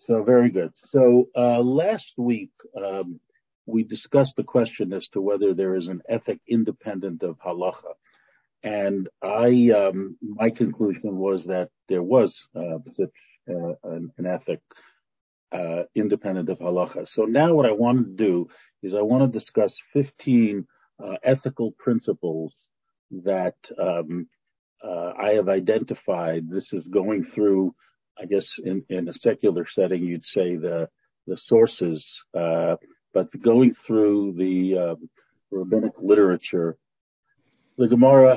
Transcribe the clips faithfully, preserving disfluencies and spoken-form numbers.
So very good. So uh, last week um, we discussed the question as to whether there is an ethic independent of halacha, and I um, my conclusion was that there was uh, such uh, an, an ethic uh, independent of halacha. So now what I want to do is I want to discuss fifteen uh, ethical principles that um, uh, I have identified. This is going through, I guess, in, in a secular setting, you'd say the the sources, uh, but going through the um, rabbinic literature, the Gemara,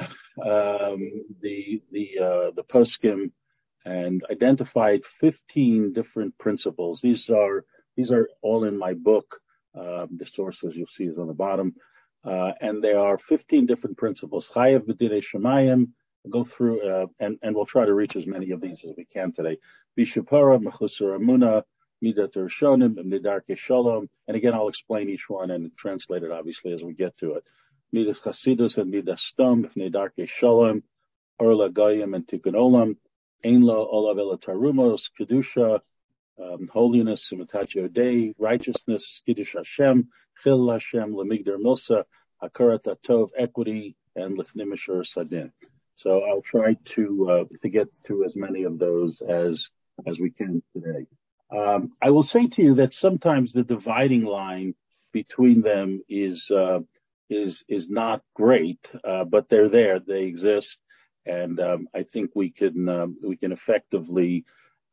um, the the uh, the poskim, and identified fifteen different principles. These are these are all in my book. Um, the sources you'll see is on the bottom, uh, and there are fifteen different principles. Chayav b'dinei shemayim. Go through uh, and and we'll try to reach as many of these as we can today. Bishapara, mechusar amuna, midat ershonim, midarke shalom. And again, I'll explain each one and translate it obviously as we get to it. Midas chasidus and midas stom, midarke shalom, orla goyim and tikkun olam. Ein lo olav ela tarumos, kedusha, um, holiness, imitatio Dei, righteousness, kiddush Hashem, chil Hashem, lemigdar milsa, hakarat atov, equity, and lifnimishur sadin. So I'll try to uh, to get through as many of those as as we can today. Um, I will say to you that sometimes the dividing line between them is uh, is is not great, uh, but they're there, they exist. And um, I think we can um, we can effectively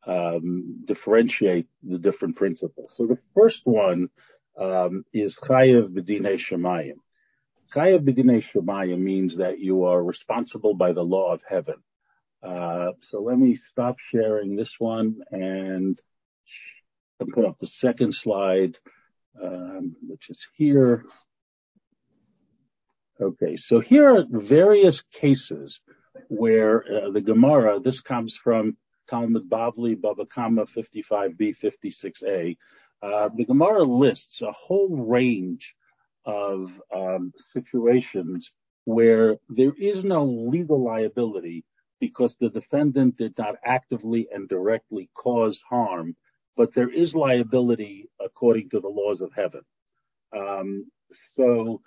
um, differentiate the different principles. So the first one um, is chayav b'dinei shemayim. Chayav b'dinei shemayim means that you are responsible by the law of heaven. Uh, so let me stop sharing this one and, and put up the second slide, um, which is here. Okay, so here are various cases where uh, the Gemara, this comes from Talmud Bavli, Bava Kama fifty-five b, fifty-six a. Uh, the Gemara lists a whole range of um, situations where there is no legal liability because the defendant did not actively and directly cause harm, but there is liability according to the laws of heaven. Um, so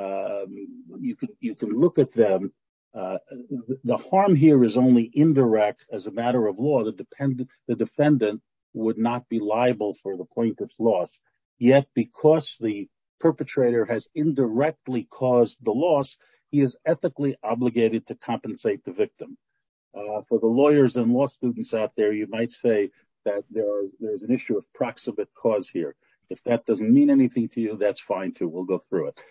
um, you can you can look at them. Uh, the, the harm here is only indirect. As a matter of law, the dependent the defendant would not be liable for the plaintiff's loss. Yet, because the perpetrator has indirectly caused the loss, he is ethically obligated to compensate the victim. Uh, for the lawyers and law students out there, you might say that there are, there's an issue of proximate cause here. If that doesn't mean anything to you, that's fine too. We'll go through it.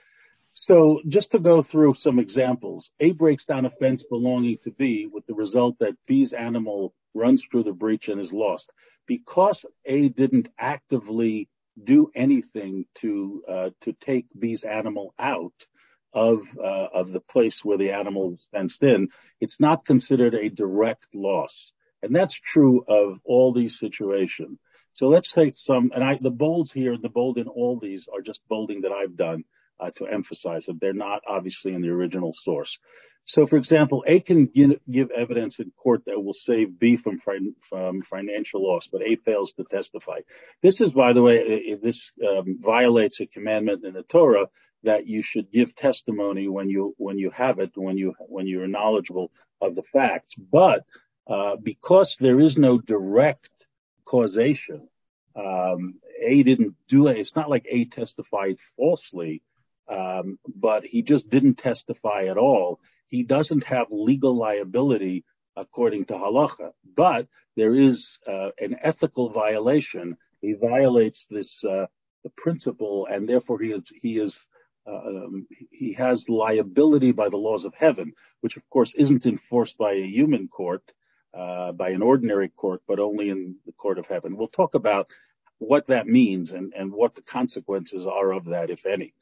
So just to go through some examples, A breaks down a fence belonging to B with the result that B's animal runs through the breach and is lost. Because A didn't actively do anything to uh, to take B's animal out of uh, of the place where the animal was fenced in, it's not considered a direct loss. And that's true of all these situations. So let's take some, and I, the bolds here, the bold in all these are just bolding that I've done uh, to emphasize that they're not obviously in the original source. So, for example, A can give, give evidence in court that will save B from, from financial loss, but A fails to testify. This is, by the way, this um, violates a commandment in the Torah that you should give testimony when you when you have it, when you when you're knowledgeable of the facts. But uh, because there is no direct causation, um, A didn't do it. It's not like A testified falsely, um, but he just didn't testify at all. He doesn't have legal liability according to halacha, but there is uh, an ethical violation. He violates this uh, the principle, and therefore he is he is uh, um, he has liability by the laws of heaven, which of course isn't enforced by a human court, uh, by an ordinary court, but only in the court of heaven. We'll talk about what that means and and what the consequences are of that, if any.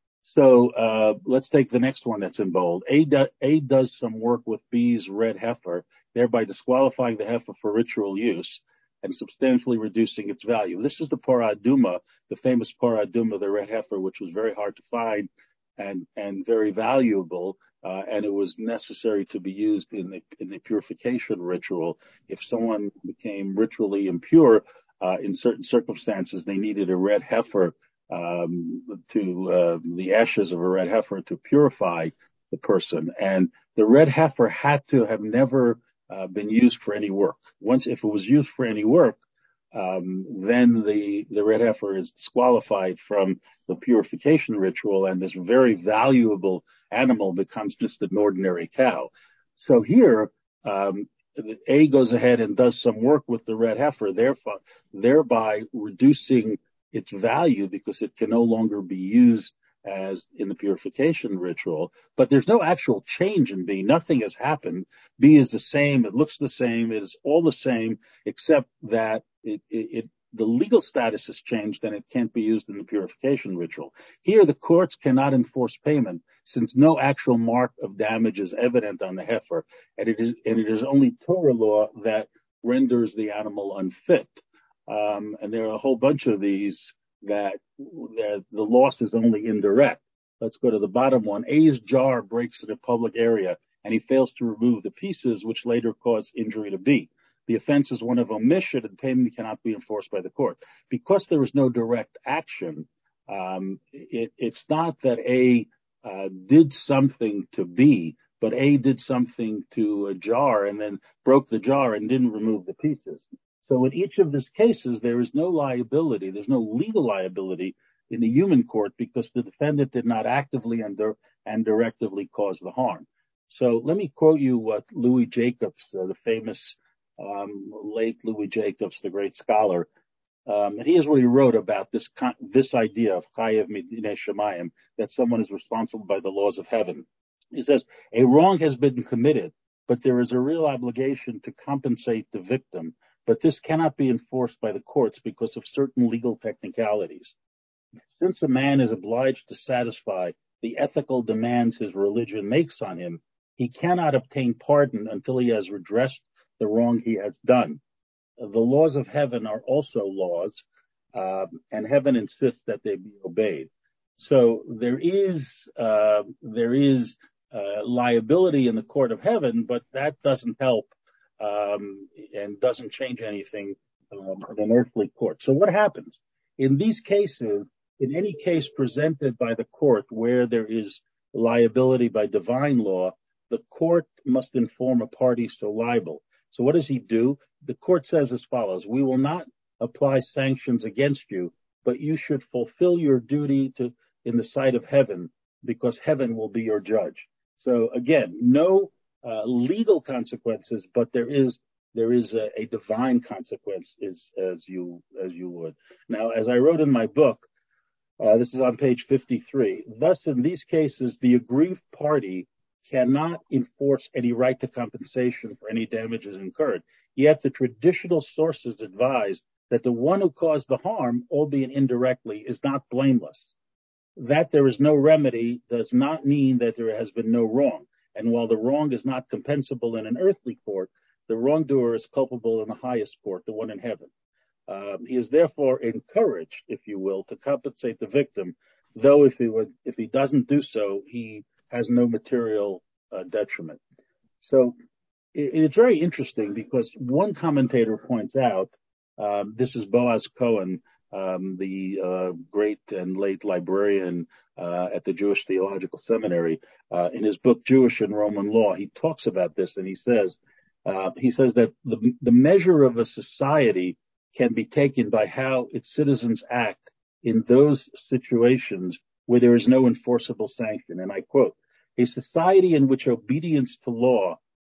So uh, let's take the next one that's in bold. A, do, A does some work with B's red heifer, thereby disqualifying the heifer for ritual use and substantially reducing its value. This is the Parah Aduma, the famous Parah Aduma, the red heifer, which was very hard to find and and very valuable, uh, and it was necessary to be used in the in the purification ritual. If someone became ritually impure, Uh, in certain circumstances, they needed a red heifer um, to uh, the ashes of a red heifer to purify the person, and the red heifer had to have never uh, been used for any work. Once, if it was used for any work, um, then the the red heifer is disqualified from the purification ritual, and this very valuable animal becomes just an ordinary cow. So here, um, A goes ahead and does some work with the red heifer, therefore, thereby reducing its value because it can no longer be used as in the purification ritual. But there's no actual change in B. Nothing has happened. B is the same. It looks the same. It is all the same, except that it, it, it the legal status has changed and it can't be used in the purification ritual. Here, the courts cannot enforce payment since no actual mark of damage is evident on the heifer, and it is, and it is only Torah law that renders the animal unfit. Um, and there are a whole bunch of these that, that the loss is only indirect. Let's go to the bottom one. A's jar breaks in a public area, and he fails to remove the pieces, which later cause injury to B. The offense is one of omission, and payment cannot be enforced by the court. Because there is no direct action, um, it, it's not that A uh, did something to B, but A did something to a jar and then broke the jar and didn't remove the pieces. So in each of these cases, there is no liability. There's no legal liability in the human court because the defendant did not actively and, and directively cause the harm. So let me quote you what Louis Jacobs, uh, the famous um, late Louis Jacobs, the great scholar, um, and here's what he wrote about this this idea of chayev midinei shamayim, that someone is responsible by the laws of heaven. He says, a wrong has been committed, but there is a real obligation to compensate the victim, but this cannot be enforced by the courts because of certain legal technicalities. Since a man is obliged to satisfy the ethical demands his religion makes on him, he cannot obtain pardon until he has redressed the wrong he has done. The laws of heaven are also laws, um, and heaven insists that they be obeyed. So there is uh, there is uh, liability in the court of heaven, but that doesn't help um, and doesn't change anything um, in an earthly court. So what happens in these cases? In any case presented by the court where there is liability by divine law, the court must inform a party so liable. So what does he do? The court says as follows: we will not apply sanctions against you, but you should fulfill your duty to in the sight of heaven, because heaven will be your judge. So again, no uh, legal consequences, but there is there is a, a divine consequence, is, as you as you would. Now, as I wrote in my book, Uh, this is on page fifty-three. Thus, in these cases, the aggrieved party cannot enforce any right to compensation for any damages incurred. Yet the traditional sources advise that the one who caused the harm, albeit indirectly, is not blameless. That there is no remedy does not mean that there has been no wrong. And while the wrong is not compensable in an earthly court, the wrongdoer is culpable in the highest court, the one in heaven. Um, he is therefore encouraged, if you will, to compensate the victim, though if he would, if he doesn't do so, he has no material uh, detriment. So it, it's very interesting because one commentator points out, um, this is Boaz Cohen, um, the uh, great and late librarian uh, at the Jewish Theological Seminary, uh, in his book Jewish and Roman Law. He talks about this, and he says uh, he says that the the measure of a society can be taken by how its citizens act in those situations where there is no enforceable sanction. And I quote, a society in which obedience to law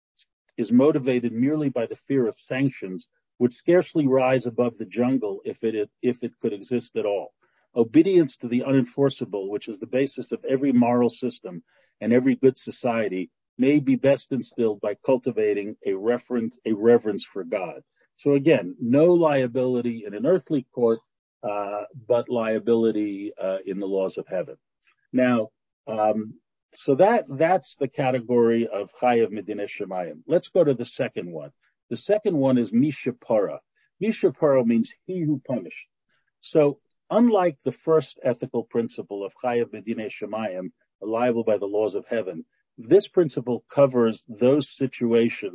is motivated merely by the fear of sanctions would scarcely rise above the jungle if it, if it could exist at all. Obedience to the unenforceable, which is the basis of every moral system and every good society, may be best instilled by cultivating a reverence, a reverence for God. So again, no liability in an earthly court, uh, but liability uh, in the laws of heaven. Now, um, so that that's the category of chayev midinei shamayim. Let's go to the second one. The second one is mishapara. Mishapara means he who punished. So unlike the first ethical principle of chayev midinei shamayim, liable by the laws of heaven, this principle covers those situations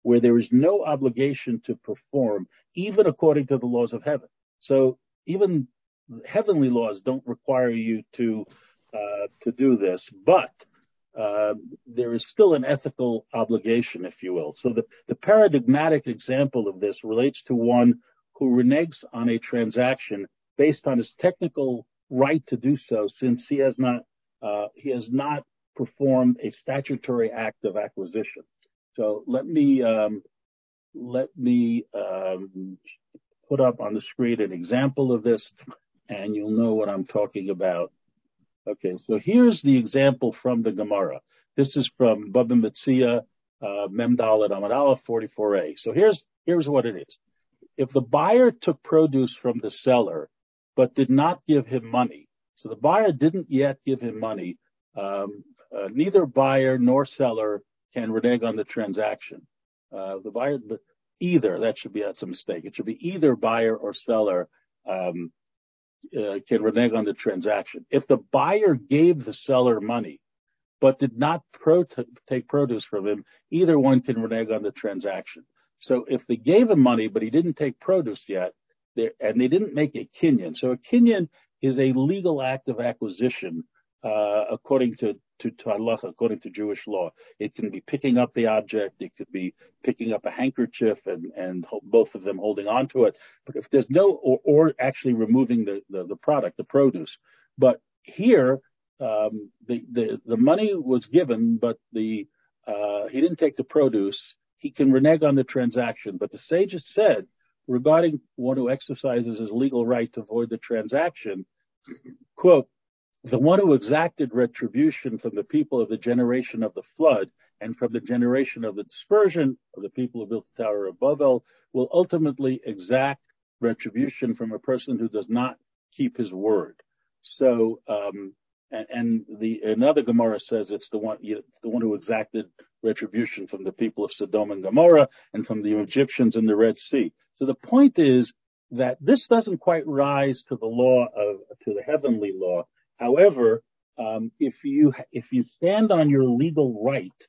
where there is no obligation to perform, even according to the laws of heaven. So even heavenly laws don't require you to uh, to do this, but uh, there is still an ethical obligation, if you will. So the, the paradigmatic example of this relates to one who reneges on a transaction based on his technical right to do so, since he has not uh, he has not performed a statutory act of acquisition. So let me um, let me um, put up on the screen an example of this, and you'll know what I'm talking about. Okay, so here's the example from the Gemara. This is from Baba Metzia, uh, Mem Dalet Amud Aleph forty-four a. So here's here's what it is. If the buyer took produce from the seller, but did not give him money, so the buyer didn't yet give him money, um, uh, neither buyer nor seller can renege on the transaction. Uh, the buyer, either, that should be, that's a mistake. It should be either buyer or seller um, uh, can renege on the transaction. If the buyer gave the seller money, but did not pro- take produce from him, either one can renege on the transaction. So if they gave him money, but he didn't take produce yet, and they didn't make a kinyan. So a kinyan is a legal act of acquisition, uh, according to, to, to Allah, according to Jewish law. It can be picking up the object. It could be picking up a handkerchief and, and both of them holding onto it. But if there's no, or, or actually removing the, the, the product, the produce. But here, um, the, the, the money was given, but the, uh, he didn't take the produce. He can renege on the transaction. But the sages said, regarding one who exercises his legal right to avoid the transaction, quote, the one who exacted retribution from the people of the generation of the flood and from the generation of the dispersion of the people who built the Tower of Babel will ultimately exact retribution from a person who does not keep his word. So, um, and, and the another Gemara says it's the one, you know, it's the one who exacted retribution from the people of Sodom and Gomorrah and from the Egyptians in the Red Sea. So the point is that this doesn't quite rise to the law of, to the heavenly law. However, um, if you if you stand on your legal right,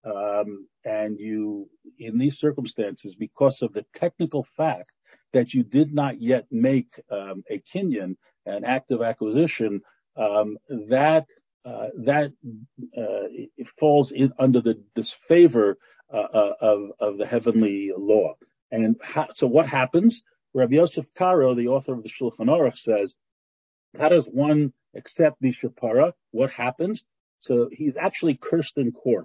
um, and you, in these circumstances, because of the technical fact that you did not yet make um, a kinyan, an act of acquisition, um, that uh, that uh, it falls in under the disfavor uh, of of the heavenly law. And ha- so, what happens? Rabbi Yosef Karo, the author of the Shulchan Aruch, says, how does one accept Mishapara? What happens? So he's actually cursed in court.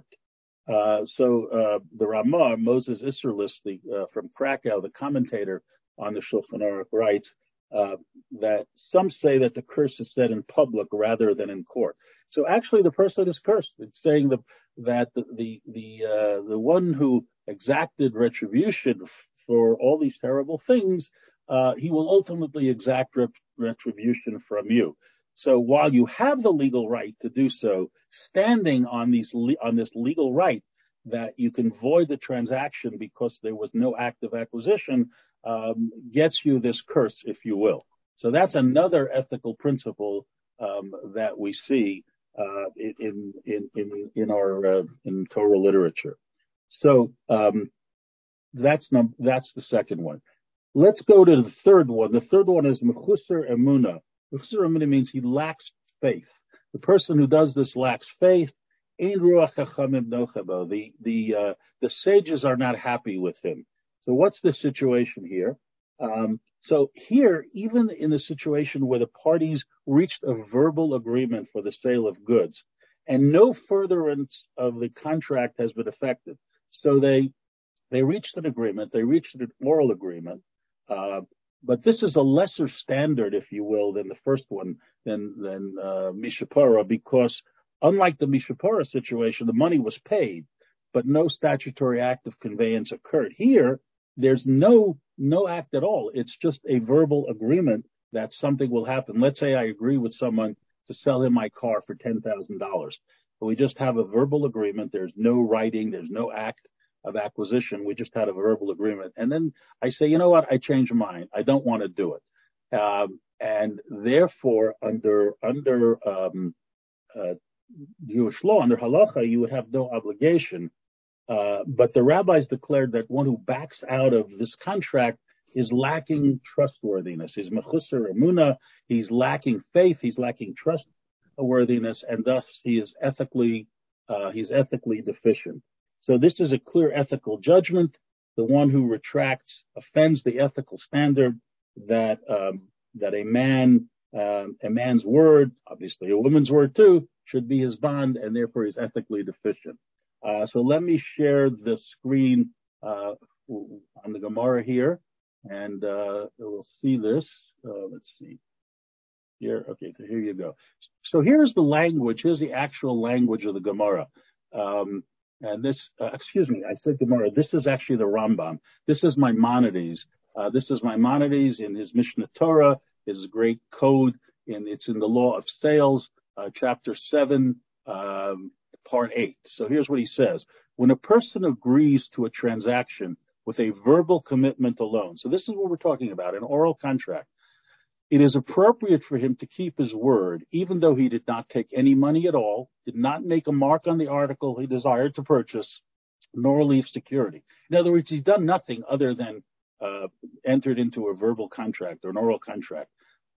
Uh, so uh, the Ramah, Moses Isserlis, the, uh, from Krakow, the commentator on the Shulchan Aruch, writes uh, that some say that the curse is said in public rather than in court. So actually, the person is cursed. It's saying the, that the the the, uh, the one who exacted retribution f- for all these terrible things, uh, he will ultimately exact rep- retribution from you. So while you have the legal right to do so, standing on these le- on this legal right that you can void the transaction because there was no act of acquisition, um, gets you this curse, if you will. So that's another ethical principle um, that we see uh, in in in in our uh, in Torah literature. So um, that's num- that's the second one. Let's go to the third one. The third one is mechusar emuna. Mechusar emuna means he lacks faith. The person who does this lacks faith. Ein ruach chachamim nochabo. The the uh, the sages are not happy with him. So what's the situation here? Um, so here, even in the situation where the parties reached a verbal agreement for the sale of goods, and no furtherance of the contract has been effected, so they they reached an agreement, they reached an oral agreement, uh, but this is a lesser standard, if you will, than the first one, than than uh, Mishapara, because unlike the Mishapara situation, the money was paid, but no statutory act of conveyance occurred. Here, there's no no act at all. It's just a verbal agreement that something will happen. Let's say I agree with someone to sell him my car for ten thousand dollars. We just have a verbal agreement. There's no writing. There's no act of acquisition. We just had a verbal agreement. And then I say, you know what? I changed my mind. I don't want to do it. Um, and therefore, under under um, uh, Jewish law, under halacha, you would have no obligation Uh, but the rabbis declared that one who backs out of this contract is lacking trustworthiness. He's mechusar emuna. He's lacking faith. He's lacking trustworthiness, and thus he is ethically uh, he's ethically deficient. So this is a clear ethical judgment. The one who retracts offends the ethical standard that um, that a man um, a man's word, obviously a woman's word too, should be his bond, and therefore he's ethically deficient. Uh, so let me share the screen uh, on the Gemara here, and uh, we'll see this. Uh, let's see here. Okay, so here you go. So here's the language. Here's the actual language of the Gemara. Um, and this, uh, excuse me, I said Gemara. This is actually the Rambam. This is Maimonides. Uh, this is Maimonides in his Mishnah Torah, his great code. In it's in the Law of Sales, uh, chapter seven. Um, Part eight. So here's what he says. When a person agrees to a transaction with a verbal commitment alone, so this is what we're talking about, an oral contract, it is appropriate for him to keep his word, even though he did not take any money at all, did not make a mark on the article he desired to purchase, nor leave security. In other words, he's done nothing other than uh, entered into a verbal contract or an oral contract.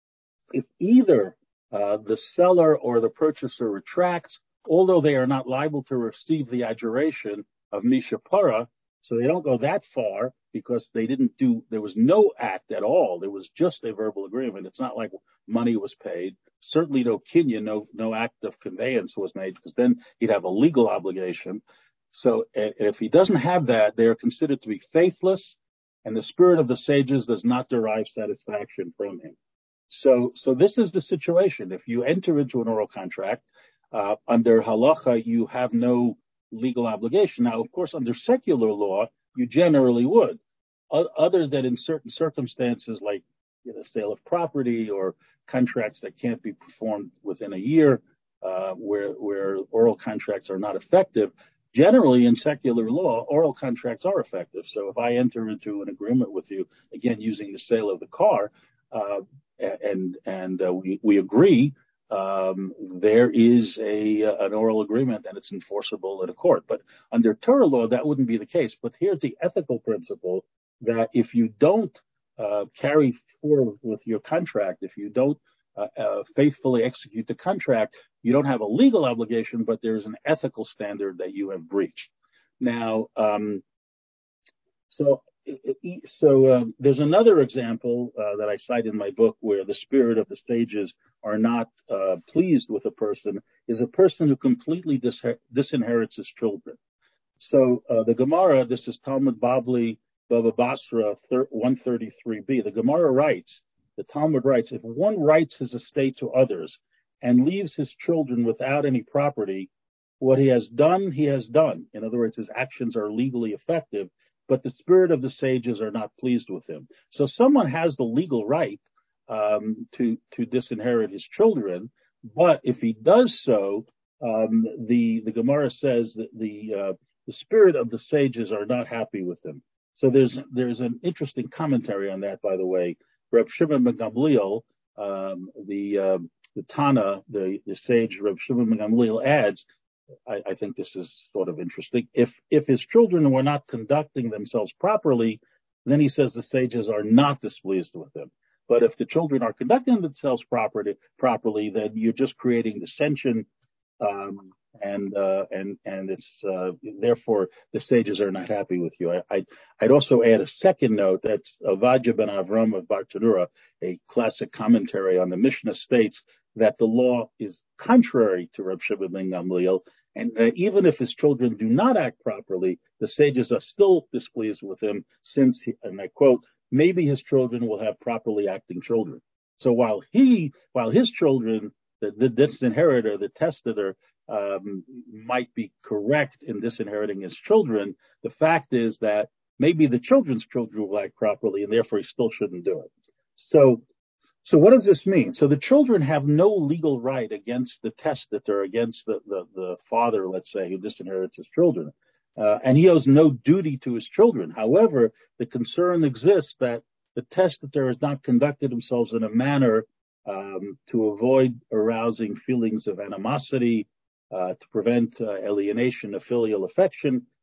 If either uh, the seller or the purchaser retracts, although they are not liable to receive the adjuration of Mishapara, so they don't go that far because they didn't do, there was no act at all. There was just a verbal agreement. It's not like money was paid. Certainly no kinyan, no, no act of conveyance was made, because then he'd have a legal obligation. So if he doesn't have that, they are considered to be faithless, and the spirit of the sages does not derive satisfaction from him. So, so this is the situation. If you enter into an oral contract, Uh, under halacha, you have no legal obligation. Now, of course, under secular law, you generally would, o- other than in certain circumstances like you know, sale of property or contracts that can't be performed within a year, uh, where where oral contracts are not effective. Generally, in secular law, oral contracts are effective. So if I enter into an agreement with you, again using the sale of the car, uh, and and uh, we we agree. Um, there is a uh, an oral agreement and it's enforceable in a court. But under Torah law, that wouldn't be the case. But here's the ethical principle that if you don't uh, carry forward with your contract, if you don't uh, uh, faithfully execute the contract, you don't have a legal obligation, but there is an ethical standard that you have breached. Now, um, so So uh, there's another example uh, that I cite in my book where the spirit of the sages are not uh, pleased with a person, is a person who completely dis- disinherits his children. So uh, the Gemara, this is Talmud Bavli, Baba Basra, one thirty-three b. The Gemara writes, the Talmud writes, if one writes his estate to others and leaves his children without any property, what he has done, he has done. In other words, his actions are legally effective, but the spirit of the sages are not pleased with him. So someone has the legal right um, to to disinherit his children, but if he does so, um, the the Gemara says that the uh, the spirit of the sages are not happy with him. So there's there's an interesting commentary on that, by the way. Reb Shimon ben Gamliel, um, the uh, the Tana, the the sage Reb Shimon ben Gamliel adds. I, I think this is sort of interesting. If if his children were not conducting themselves properly, then he says the sages are not displeased with him. But if the children are conducting themselves properly, properly, then you're just creating dissension, um, and uh, and and it's uh, therefore the sages are not happy with you. I, I, I'd also add a second note. That's Avadia ben Avram of Bartanura, a classic commentary on the Mishnah, states that the law is contrary to Reb Shimon ben Gamliel, and uh, even if his children do not act properly, the sages are still displeased with him, since, he, and I quote, maybe his children will have properly acting children. So while he, while his children, the, the disinheritor, the testator, um, might be correct in disinheriting his children, the fact is that maybe the children's children will act properly, and therefore he still shouldn't do it. So So what does this mean? So the children have no legal right against the testator, against the, the, the father, let's say, who disinherits his children. Uh, and he owes no duty to his children. However, the concern exists that the testator has not conducted themselves in a manner um, to avoid arousing feelings of animosity, uh, to prevent uh, alienation of filial affection,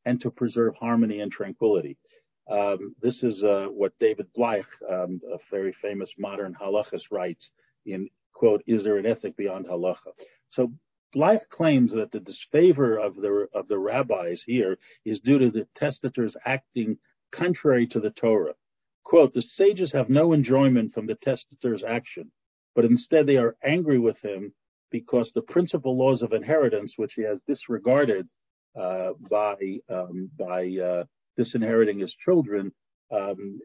and to preserve harmony and tranquility. Um, this is uh, what David Bleich, um, a very famous modern halachist, writes in, quote, "Is there an ethic beyond halacha?" So Bleich claims that the disfavor of the of the rabbis here is due to the testators acting contrary to the Torah. Quote, "The sages have no enjoyment from the testator's action, but instead they are angry with him because the principal laws of inheritance, which he has disregarded uh, by um, by uh, disinheriting his children, um,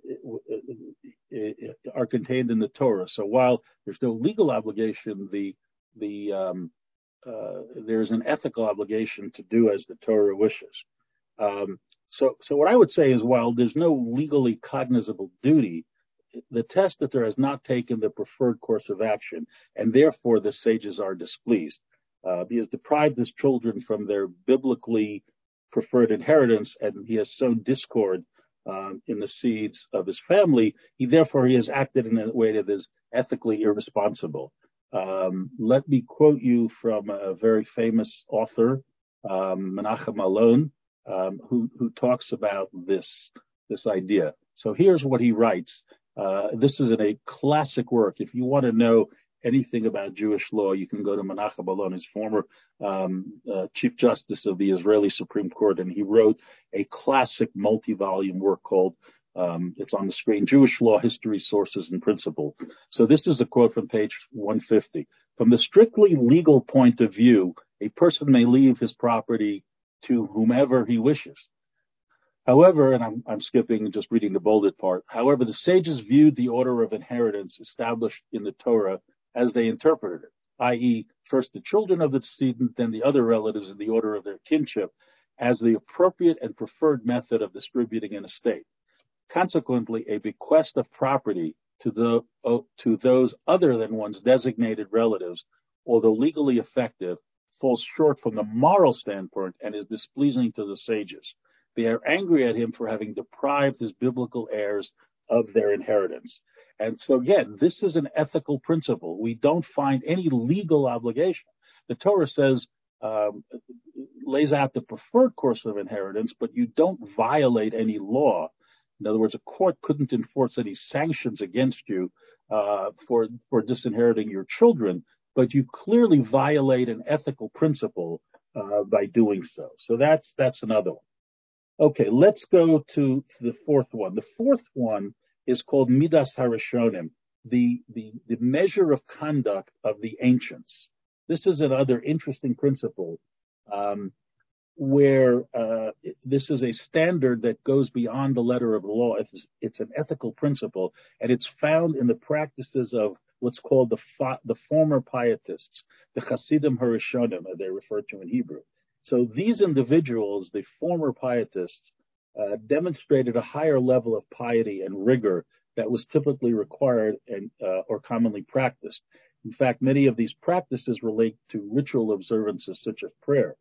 are contained in the Torah. So while there's no legal obligation, the the um, uh, there's an ethical obligation to do as the Torah wishes." Um, so, so what I would say is, while there's no legally cognizable duty, the testator has not taken the preferred course of action, and therefore the sages are displeased. Uh, he has deprived his children from their biblically preferred inheritance, and he has sown discord um, in the seeds of his family. He therefore he has acted in a way that is ethically irresponsible. Um, let me quote you from a very famous author, um, Menachem Alon, um, who, who talks about this this idea. So here's what he writes. Uh, this is in a classic work. If you want to know anything about Jewish law, you can go to Menachem Alon, his former um, uh, Chief Justice of the Israeli Supreme Court, and he wrote a classic multi-volume work called, um, it's on the screen, Jewish Law, History, Sources, and Principle. So this is a quote from page one fifty. "From the strictly legal point of view, a person may leave his property to whomever he wishes. However," and I'm, I'm skipping and just reading the bolded part, "however, the sages viewed the order of inheritance established in the Torah as they interpreted it, that is, first the children of the decedent, then the other relatives in the order of their kinship, as the appropriate and preferred method of distributing an estate. Consequently, a bequest of property to, the, uh, to those other than one's designated relatives, although legally effective, falls short from the moral standpoint and is displeasing to the sages. They are angry at him for having deprived his biblical heirs of their inheritance." And so again, this is an ethical principle. We don't find any legal obligation. The Torah says, um, lays out the preferred course of inheritance, but you don't violate any law. In other words, a court couldn't enforce any sanctions against you uh, for for disinheriting your children, but you clearly violate an ethical principle uh, by doing so. So that's that's another one. Okay, let's go to, to the fourth one. The fourth one is called Midas Harishonim, the, the, the measure of conduct of the ancients. This is another interesting principle um, where uh, this is a standard that goes beyond the letter of the law. It's, it's an ethical principle, and it's found in the practices of what's called the, fa- the former pietists, the Hasidim Harishonim, as they're referred to in Hebrew. So these individuals, the former pietists, uh, demonstrated a higher level of piety and rigor that was typically required and uh, or commonly practiced. In fact, many of these practices relate to ritual observances such as prayer.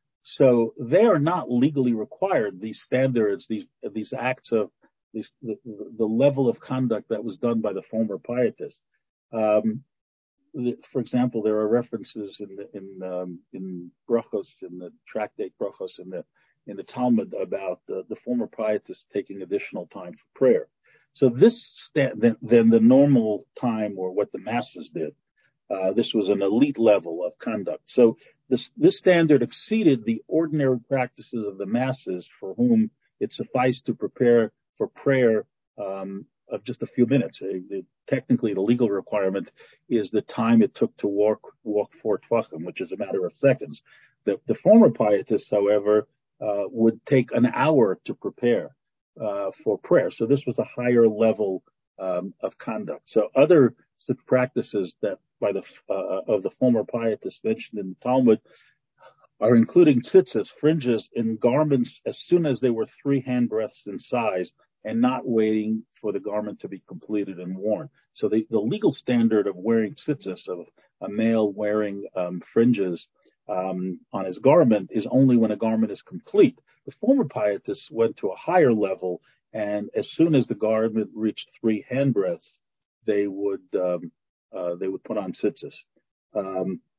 So they are not legally required. These standards, these these acts of these, the, the level of conduct that was done by the former pietists. Um, For example, there are references in the, in um, in Brachos, in the tractate Brachos, in the in the Talmud about the, the former pietists taking additional time for prayer. So this than, than the normal time or what the masses did. Uh, this was an elite level of conduct. So this this standard exceeded the ordinary practices of the masses, for whom it sufficed to prepare for prayer um, of just a few minutes. Uh, technically, the legal requirement is the time it took to walk walk four tvachim, which is a matter of seconds. The, the former pietists, however, uh, would take an hour to prepare uh, for prayer. So this was a higher level um, of conduct. So other such practices that by the uh, of the former pietists mentioned in the Talmud are including tzitzis, fringes, in garments as soon as they were three handbreadths in size, and not waiting for the garment to be completed and worn. So the, the legal standard of wearing tzitzis, of a male wearing um, fringes um, on his garment, is only when a garment is complete. The former pietists went to a higher level, and as soon as the garment reached three handbreadths, they would um, uh, they would put on tzitzis. Um,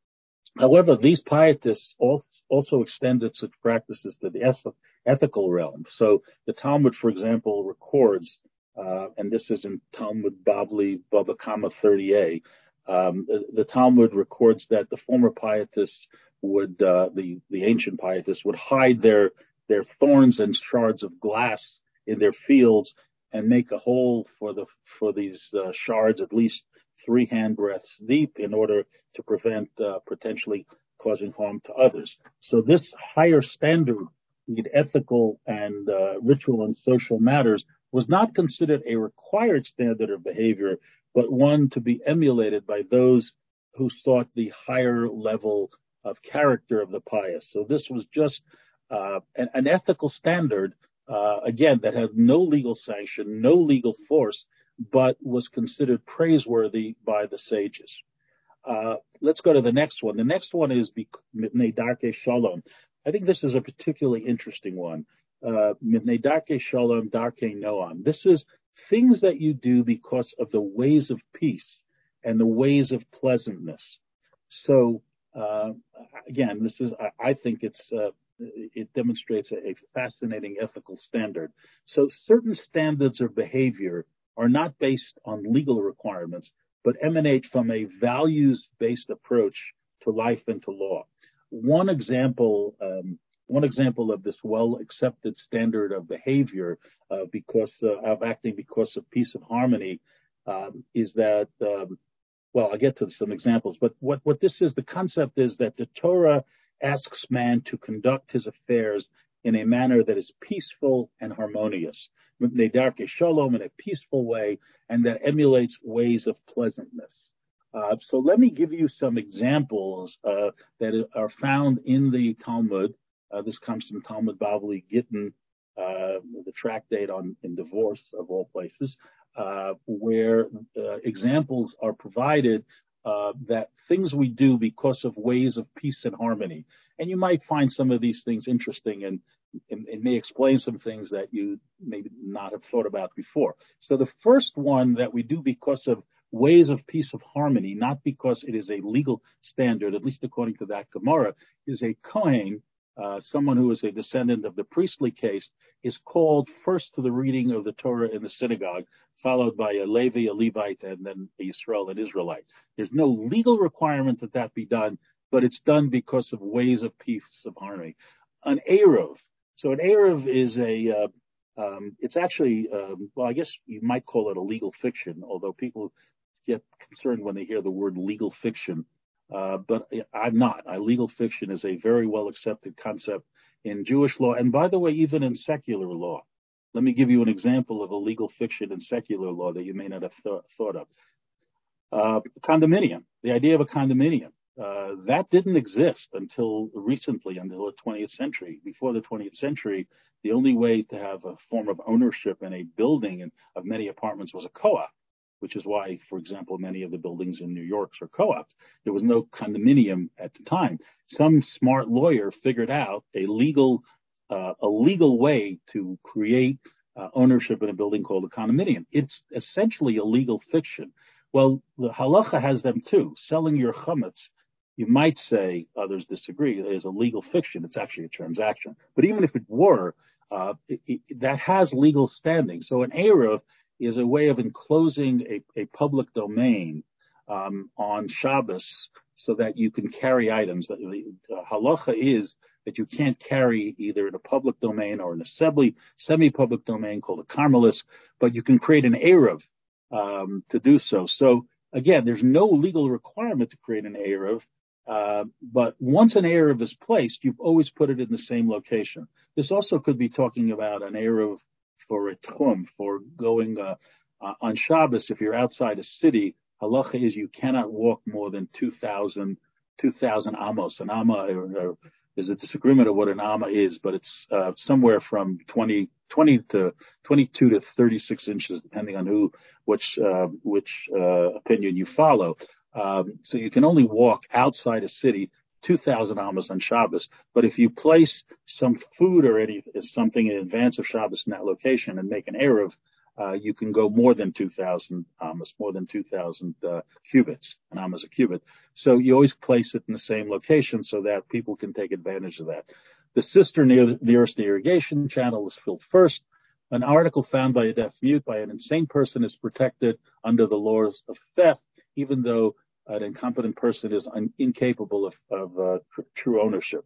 However, these pietists also extended such practices to the ethical realm. So the Talmud, for example, records, uh, and this is in Talmud Bavli Baba Kama thirty a, um, the, the Talmud records that the former pietists would, uh, the, the ancient pietists would hide their, their thorns and shards of glass in their fields and make a hole for the, for these uh, shards at least three handbreadths deep in order to prevent uh, potentially causing harm to others. So this higher standard in ethical and uh, ritual and social matters was not considered a required standard of behavior, but one to be emulated by those who sought the higher level of character of the pious. So this was just uh, an, an ethical standard, uh, again, that had no legal sanction, no legal force, but was considered praiseworthy by the sages. Uh, let's go to the next one. The next one is Mipnei Darkei Shalom. I think this is a particularly interesting one. Uh, Mipnei Darkei Shalom, Darkei Noam. This is things that you do because of the ways of peace and the ways of pleasantness. So, uh, again, this is, I, I think it's, uh, it demonstrates a, a fascinating ethical standard. So certain standards of behavior are not based on legal requirements, but emanate from a values-based approach to life and to law. One example, um, one example of this well-accepted standard of behavior, uh, because uh, of acting because of peace and harmony, um, is that, um, well, I'll get to some examples, but what, what this is, the concept is that the Torah asks man to conduct his affairs in a manner that is peaceful and harmonious, Darkei Shalom, in a peaceful way, and that emulates ways of pleasantness. Uh, so let me give you some examples uh, that are found in the Talmud. Uh, this comes from Talmud Bavli Gittin, uh, the tractate on in divorce of all places, uh, where uh, examples are provided uh, that things we do because of ways of peace and harmony. And you might find some of these things interesting, and it may explain some things that you may not have thought about before. So the first one that we do because of ways of peace of harmony, not because it is a legal standard, at least according to that Gemara, is a Kohen, uh, someone who is a descendant of the priestly caste, is called first to the reading of the Torah in the synagogue, followed by a Levi, a Levite, and then a Yisrael, an Israelite. There's no legal requirement that that be done, but it's done because of ways of peace of harmony. An Eruv. So an Eruv is a, uh, um, it's actually, um, well, I guess you might call it a legal fiction, although people get concerned when they hear the word legal fiction. Uh, but I'm not. A legal fiction is a very well accepted concept in Jewish law. And by the way, even in secular law. Let me give you an example of a legal fiction in secular law that you may not have th- thought of. Uh, condominium, the idea of a condominium. Uh, that didn't exist until recently, until the twentieth century. Before the twentieth century, the only way to have a form of ownership in a building and of many apartments was a co-op, which is why, for example, many of the buildings in New York are co-ops. There was no condominium at the time. Some smart lawyer figured out a legal, uh, a legal way to create uh, ownership in a building called a condominium. It's essentially a legal fiction. Well, the halacha has them too. Selling your chametz, you might say, others disagree, is a legal fiction. It's actually a transaction. But even if it were, uh, it, it, that has legal standing. So an Eruv is a way of enclosing a, a public domain um, on Shabbos so that you can carry items. The, the uh, halacha is that you can't carry either in a public domain or an assembly, semi-public domain called a Carmelis, but you can create an Eruv um, to do so. So again, there's no legal requirement to create an Eruv, uh, but once an Eruv is placed, you've always put it in the same location. This also could be talking about an Eruv for a tchum, for going uh, uh, on Shabbos. If you're outside a city, halacha is you cannot walk more than two thousand, two thousand amos. An amma uh, is a disagreement of what an amma is, but it's uh, somewhere from twenty, twenty to twenty-two to thirty-six inches, depending on who, which, uh, which uh, opinion you follow. Um, so you can only walk outside a city two thousand amos on Shabbos. But if you place some food or any something in advance of Shabbos in that location and make an Eruv, uh, you can go more than two thousand amas, more than two thousand uh, cubits. An amma is a cubit. So you always place it in the same location so that people can take advantage of that. The cistern near the nearest irrigation channel is filled first. An article found by a deaf mute by an insane person is protected under the laws of theft, even though an incompetent person is un- incapable of, of uh, tr- true ownership.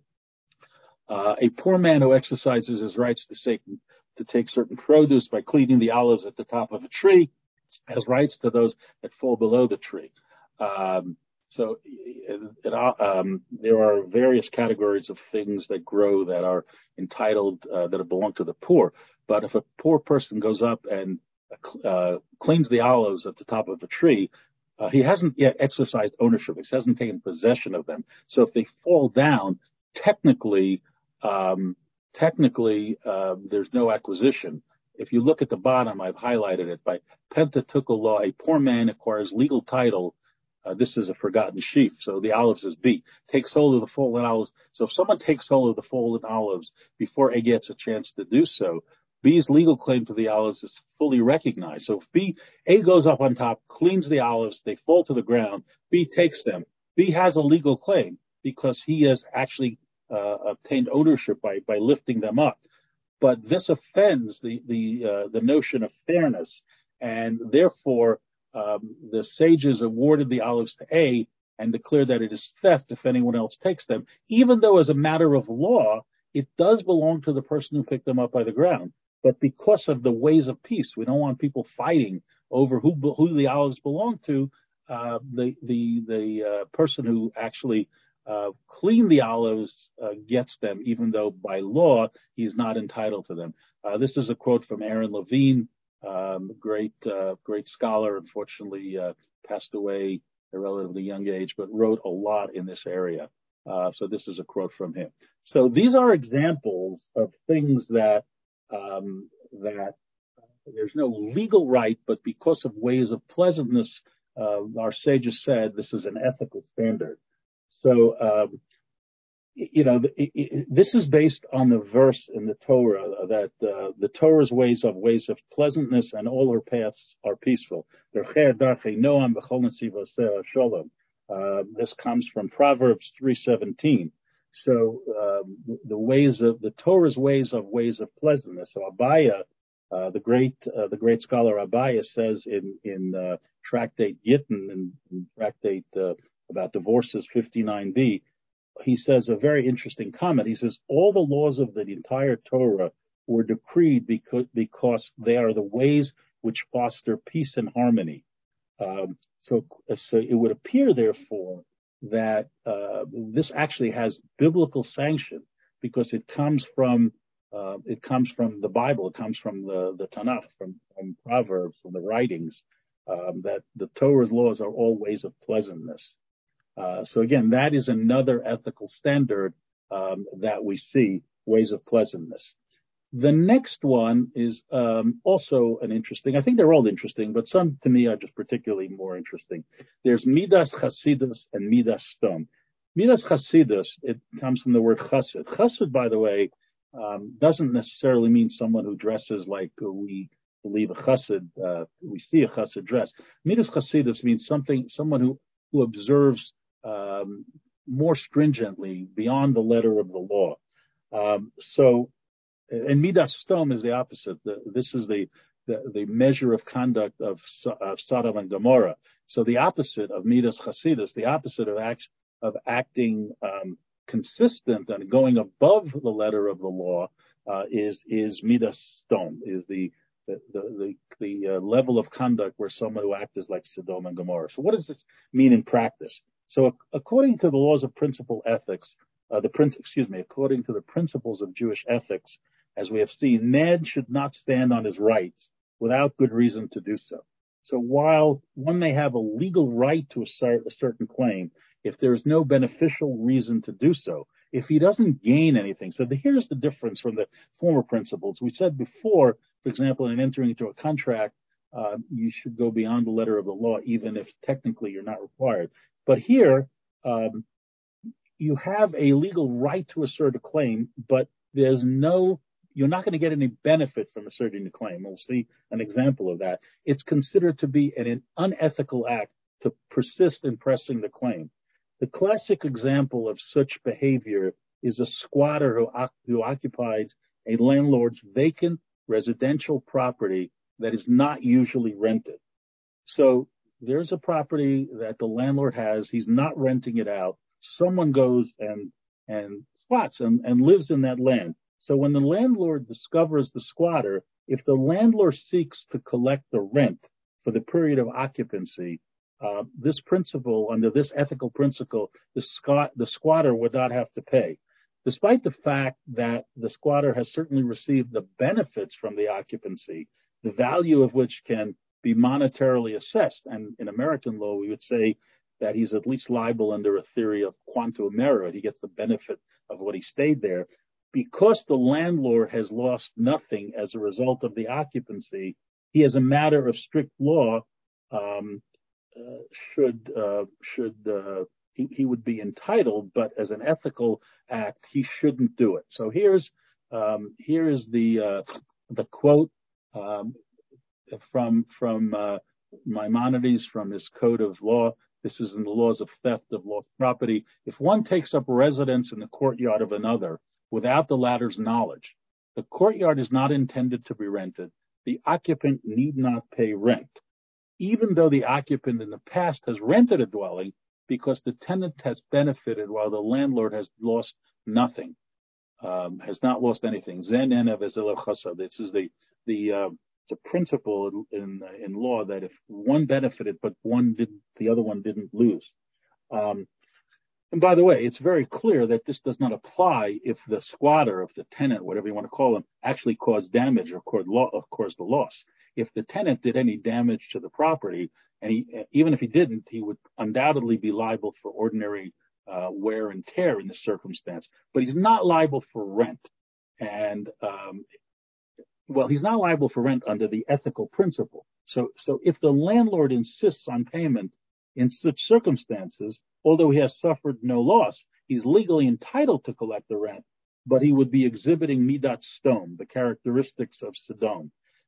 Uh, a poor man who exercises his rights to, say, to take certain produce by cleaning the olives at the top of a tree has rights to those that fall below the tree. Um, so it, it, um, there are various categories of things that grow that are entitled, uh, that belong to the poor. But if a poor person goes up and uh, cleans the olives at the top of a tree, uh, he hasn't yet exercised ownership. He hasn't taken possession of them. So if they fall down, technically, um, technically, uh, there's no acquisition. If you look at the bottom, I've highlighted it by Pentateuchal law. A poor man acquires legal title. Uh, this is a forgotten sheaf. So the olives is B. Takes hold of the fallen olives. So if someone takes hold of the fallen olives before A gets a chance to do so, B's legal claim to the olives is fully recognized. So if B, A goes up on top, cleans the olives, they fall to the ground, B takes them. B has a legal claim because he has actually uh, obtained ownership by, by lifting them up. But this offends the the uh, the notion of fairness, and therefore um, the sages awarded the olives to A and declared that it is theft if anyone else takes them, even though as a matter of law it does belong to the person who picked them up by the ground. But because of the ways of peace, we don't want people fighting over who who the olives belong to. Uh, the the the uh, person who actually uh, cleaned the olives uh, gets them, even though by law he's not entitled to them. Uh, this is a quote from Aaron Levine, um, great uh, great scholar. Unfortunately, uh, passed away at a relatively young age, but wrote a lot in this area. Uh, so this is a quote from him. So these are examples of things that um, that there's no legal right, but because of ways of pleasantness, uh, our sages said this is an ethical standard. So, um, you know, it, it, this is based on the verse in the Torah that uh, the Torah's ways of ways of pleasantness and all her paths are peaceful. Uh, this comes from Proverbs three seventeen. So um, the ways of the Torah's ways of ways of pleasantness. So Abaya, uh, the great uh, the great scholar Abaya says in in uh, Tractate Gittin and in, in Tractate uh, about divorces fifty-nine b, he says a very interesting comment. He says all the laws of the entire Torah were decreed because because they are the ways which foster peace and harmony. Um, so, so it would appear, therefore, that uh, this actually has biblical sanction because it comes from uh, it comes from the Bible, it comes from the, the Tanakh, from, from Proverbs, from the writings, um, that the Torah's laws are all ways of pleasantness. Uh, so again, that is another ethical standard um, that we see, ways of pleasantness. The next one is um, also an interesting, I think they're all interesting, but some to me are just particularly more interesting. There's Midas Chasidus and Midas Stom. Midas Chasidus, it comes from the word Chassid. Chassid, by the way, um, doesn't necessarily mean someone who dresses like we believe a Chassid, uh, we see a Chassid dress. Midas Chasidus means something, someone who, who observes um, more stringently beyond the letter of the law. Um, so, and Midas Stom is the opposite. The, this is the, the, the measure of conduct of, of Sodom and Gomorrah. So the opposite of Midas Chasidus, the opposite of act, of acting um, consistent and going above the letter of the law, uh, is is Midas Stom, is the the the, the, the uh, level of conduct where someone who acts like Sodom and Gomorrah. So what does this mean in practice? So according to the laws of principal ethics, uh, the prince, excuse me, according to the principles of Jewish ethics, as we have seen, man should not stand on his rights without good reason to do so. So while one may have a legal right to assert a certain claim, if there is no beneficial reason to do so, if he doesn't gain anything. So the, here's the difference from the former principles. We said before, for example, in entering into a contract, uh, you should go beyond the letter of the law, even if technically you're not required. But here, um, you have a legal right to assert a claim, but there's no you're not going to get any benefit from asserting the claim. We'll see an example of that. It's considered to be an, an unethical act to persist in pressing the claim. The classic example of such behavior is a squatter who, who occupies a landlord's vacant residential property that is not usually rented. So there's a property that the landlord has. He's not renting it out. Someone goes and and squats and, and lives in that land. So when the landlord discovers the squatter, if the landlord seeks to collect the rent for the period of occupancy, uh, this principle, under this ethical principle, the, squat, the squatter would not have to pay, despite the fact that the squatter has certainly received the benefits from the occupancy, the value of which can be monetarily assessed. And in American law, we would say that he's at least liable under a theory of quantum merit. He gets the benefit of what he stayed there. Because the landlord has lost nothing as a result of the occupancy, he, as a matter of strict law, um, uh, should uh, should uh, he, he would be entitled, but as an ethical act, he shouldn't do it. So here's um, here is the uh, the quote um, from from uh, Maimonides, from his code of law. This is in the laws of theft of lost property. If one takes up residence in the courtyard of another without the latter's knowledge, the courtyard is not intended to be rented. The occupant need not pay rent, even though the occupant in the past has rented a dwelling, because the tenant has benefited while the landlord has lost nothing, um, has not lost anything. Zen enev ezeleh chasad. This is the the uh, it's a principle in in, in law that if one benefited but one didn't, the other one didn't lose. Um, And by the way, it's very clear that this does not apply if the squatter, if the tenant, whatever you want to call him, actually caused damage or caused the loss. If the tenant did any damage to the property, and he, even if he didn't, he would undoubtedly be liable for ordinary uh, wear and tear in this circumstance. But he's not liable for rent. And, um, well, he's not liable for rent under the ethical principle. So, so if the landlord insists on payment in such circumstances, although he has suffered no loss, he's legally entitled to collect the rent, but he would be exhibiting midat sdom, the characteristics of Sodom.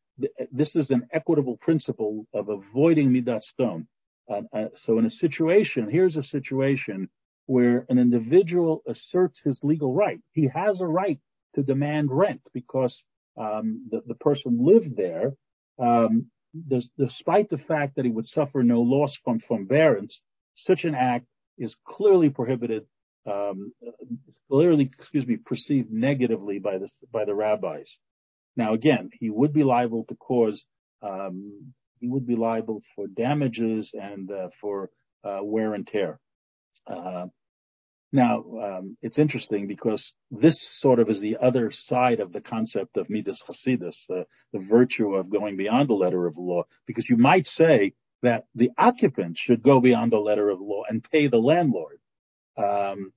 This is an equitable principle of avoiding midat sdom. Uh, uh, so in a situation, here's a situation where an individual asserts his legal right. He has a right to demand rent because um, the, the person lived there. Um, despite the fact that he would suffer no loss from forbearance, such an act is clearly prohibited, um, clearly, excuse me, perceived negatively by the by the rabbis. Now, again, he would be liable to cause, um, he would be liable for damages and uh, for uh, wear and tear. Uh, now, um, it's interesting because this sort of is the other side of the concept of midas chasidus, uh, the virtue of going beyond the letter of the law, because you might say that the occupant should go beyond the letter of the law and pay the landlord. Um,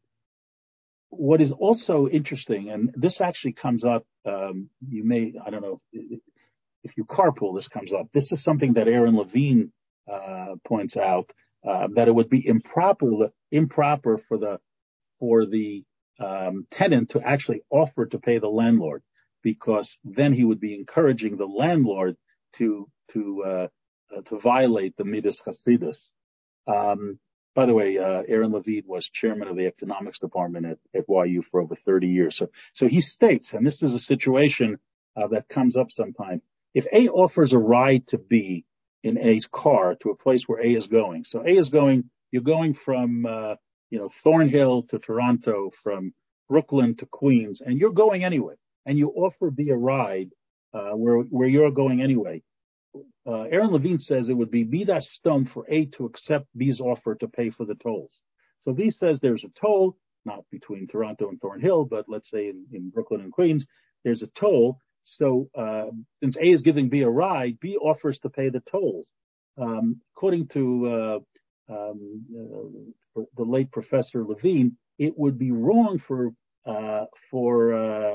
what is also interesting, and this actually comes up, um, you may, I don't know, if, if you carpool, this comes up. This is something that Aaron Levine uh, points out, uh, that it would be improper, improper for the for the um, tenant to actually offer to pay the landlord, because then he would be encouraging the landlord to to uh, uh, to violate the midas chasidus. Um, by the way, uh, Aaron Levine was chairman of the economics department at, at Y U for over thirty years. So, so he states, and this is a situation uh, that comes up sometimes. If A offers a ride to B in A's car to a place where A is going, so A is going, you're going from uh, you know, Thornhill to Toronto, from Brooklyn to Queens, and you're going anyway, and you offer B a ride uh, where where you're going anyway. Uh, Aaron Levine says it would be midas sdom for A to accept B's offer to pay for the tolls. So B says there's a toll, not between Toronto and Thornhill, but let's say in, in Brooklyn and Queens, there's a toll. So uh, since A is giving B a ride, B offers to pay the tolls. Um, according to uh, um, uh, the late Professor Levine, it would be wrong for uh, for uh,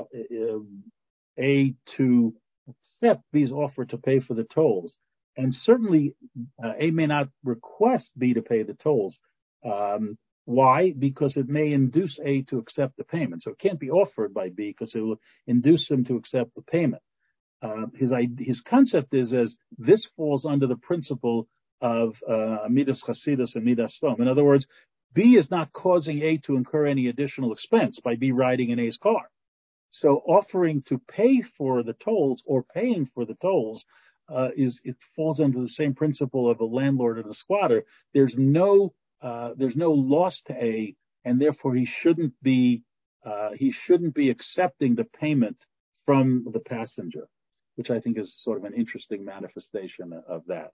A to accept B's offer to pay for the tolls. And certainly uh, A may not request B to pay the tolls. Um, Why? Because it may induce A to accept the payment. So it can't be offered by B because it will induce him to accept the payment. Uh, his his concept is as this falls under the principle of uh, midas chasidus and midas stom. In other words, B is not causing A to incur any additional expense by B riding in A's car. So offering to pay for the tolls or paying for the tolls uh, is it falls under the same principle of a landlord and a squatter. There's no uh, there's no loss to A, and therefore he shouldn't be uh, he shouldn't be accepting the payment from the passenger, which I think is sort of an interesting manifestation of that.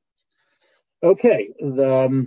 Okay, the um,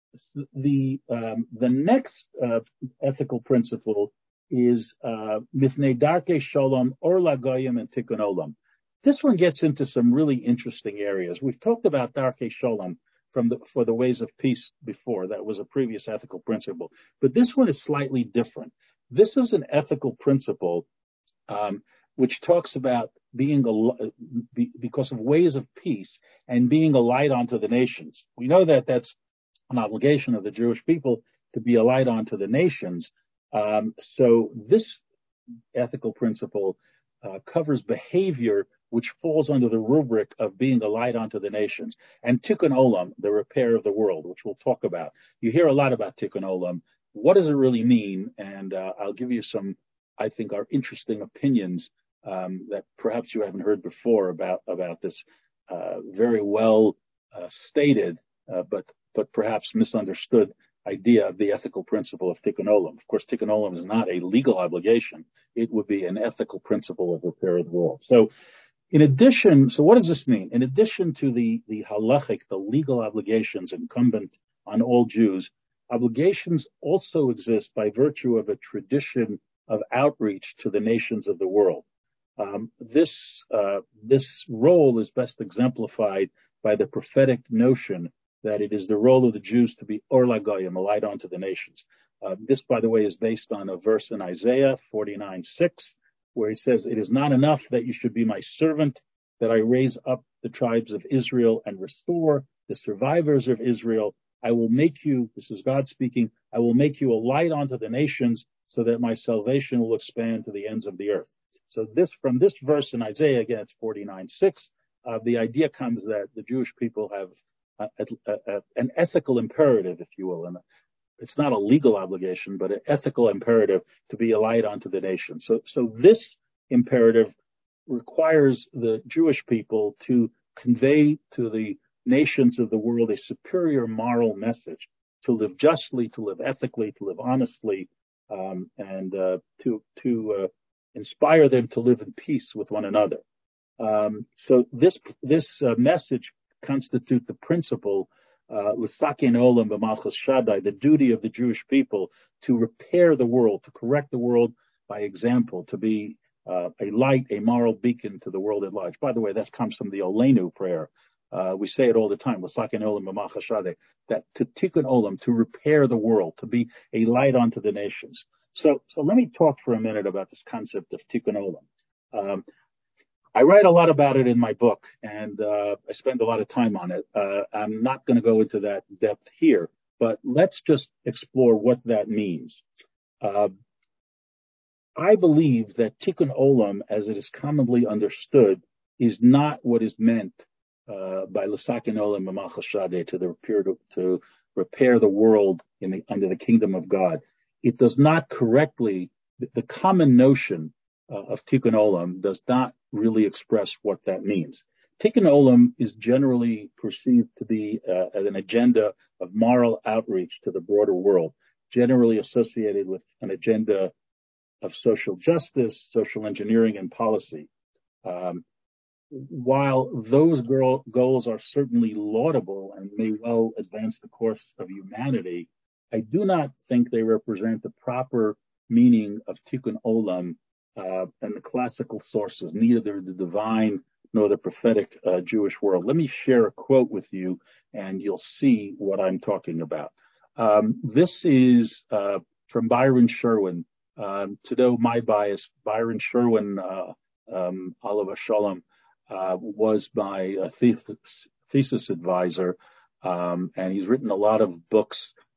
the um, the next uh, ethical principle is mifnei darkei shalom or lagoyim and tikkun olam. This one gets into some really interesting areas. We've talked about darkei shalom from the for the ways of peace before. That was a previous ethical principle, but this one is slightly different. This is an ethical principle um, which talks about being a be, because of ways of peace and being a light unto the nations. We know that that's an obligation of the Jewish people to be a light unto the nations. Um, so this ethical principle uh, covers behavior which falls under the rubric of being a light unto the nations. And tikkun olam, the repair of the world, which we'll talk about. You hear a lot about tikkun olam. What does it really mean? And uh, I'll give you some, I think, are interesting opinions um, that perhaps you haven't heard before about about this uh, very well uh, stated, uh, but but perhaps misunderstood idea of the ethical principle of tikkun olam. Of course, tikkun olam is not a legal obligation. It would be an ethical principle of repair of the world. So in addition, so what does this mean? In addition to the, the halachic, the legal obligations incumbent on all Jews, obligations also exist by virtue of a tradition of outreach to the nations of the world. Um, this, uh, this role is best exemplified by the prophetic notion that it is the role of the Jews to be or lagoyim, a light unto the nations. Uh, this, by the way, is based on a verse in Isaiah forty-nine six, where he says, "It is not enough that you should be my servant, that I raise up the tribes of Israel and restore the survivors of Israel. I will make you," this is God speaking, "I will make you a light unto the nations so that my salvation will expand to the ends of the earth." So this, from this verse in Isaiah, again, it's forty-nine six, uh, the idea comes that the Jewish people have a, a, a, an ethical imperative, if you will, and it's not a legal obligation, but an ethical imperative to be a light unto the nation. So, so this imperative requires the Jewish people to convey to the nations of the world a superior moral message, to live justly, to live ethically, to live honestly, um, and uh, to to uh, inspire them to live in peace with one another. Um, so this this uh, message constitutes the principle, l'sakein olam b'malchus Shaddai, the duty of the Jewish people to repair the world, to correct the world by example, to be uh, a light, a moral beacon to the world at large. By the way, that comes from the Olenu prayer. Uh, we say it all the time, l'sakein olam b'malchus Shaddai, that to tikkun olam, to repair the world, to be a light unto the nations. So, so let me talk for a minute about this concept of tikkun olam. Um, I write a lot about it in my book, and uh, I spend a lot of time on it. Uh, I'm not going to go into that depth here, but let's just explore what that means. Uh, I believe that tikkun olam, as it is commonly understood, is not what is meant uh, by l'sakein olam b'malchus Shaddai, to the repair to, to repair the world in the, under the kingdom of God. It does not correctly, the, the common notion uh, of tikkun olam does not really express what that means. Tikkun olam is generally perceived to be uh, an agenda of moral outreach to the broader world, generally associated with an agenda of social justice, social engineering, and policy. Um, while those girl, goals are certainly laudable and may well advance the course of humanity, I do not think they represent the proper meaning of tikkun olam uh, and the classical sources, neither the divine nor the prophetic uh, Jewish world. Let me share a quote with you, and you'll see what I'm talking about. Um, this is uh, from Byron Sherwin. Um, to know my bias, Byron Sherwin, uh, um, Alav Shalom, uh, was my uh, thesis, thesis advisor, um, and he's written a lot of books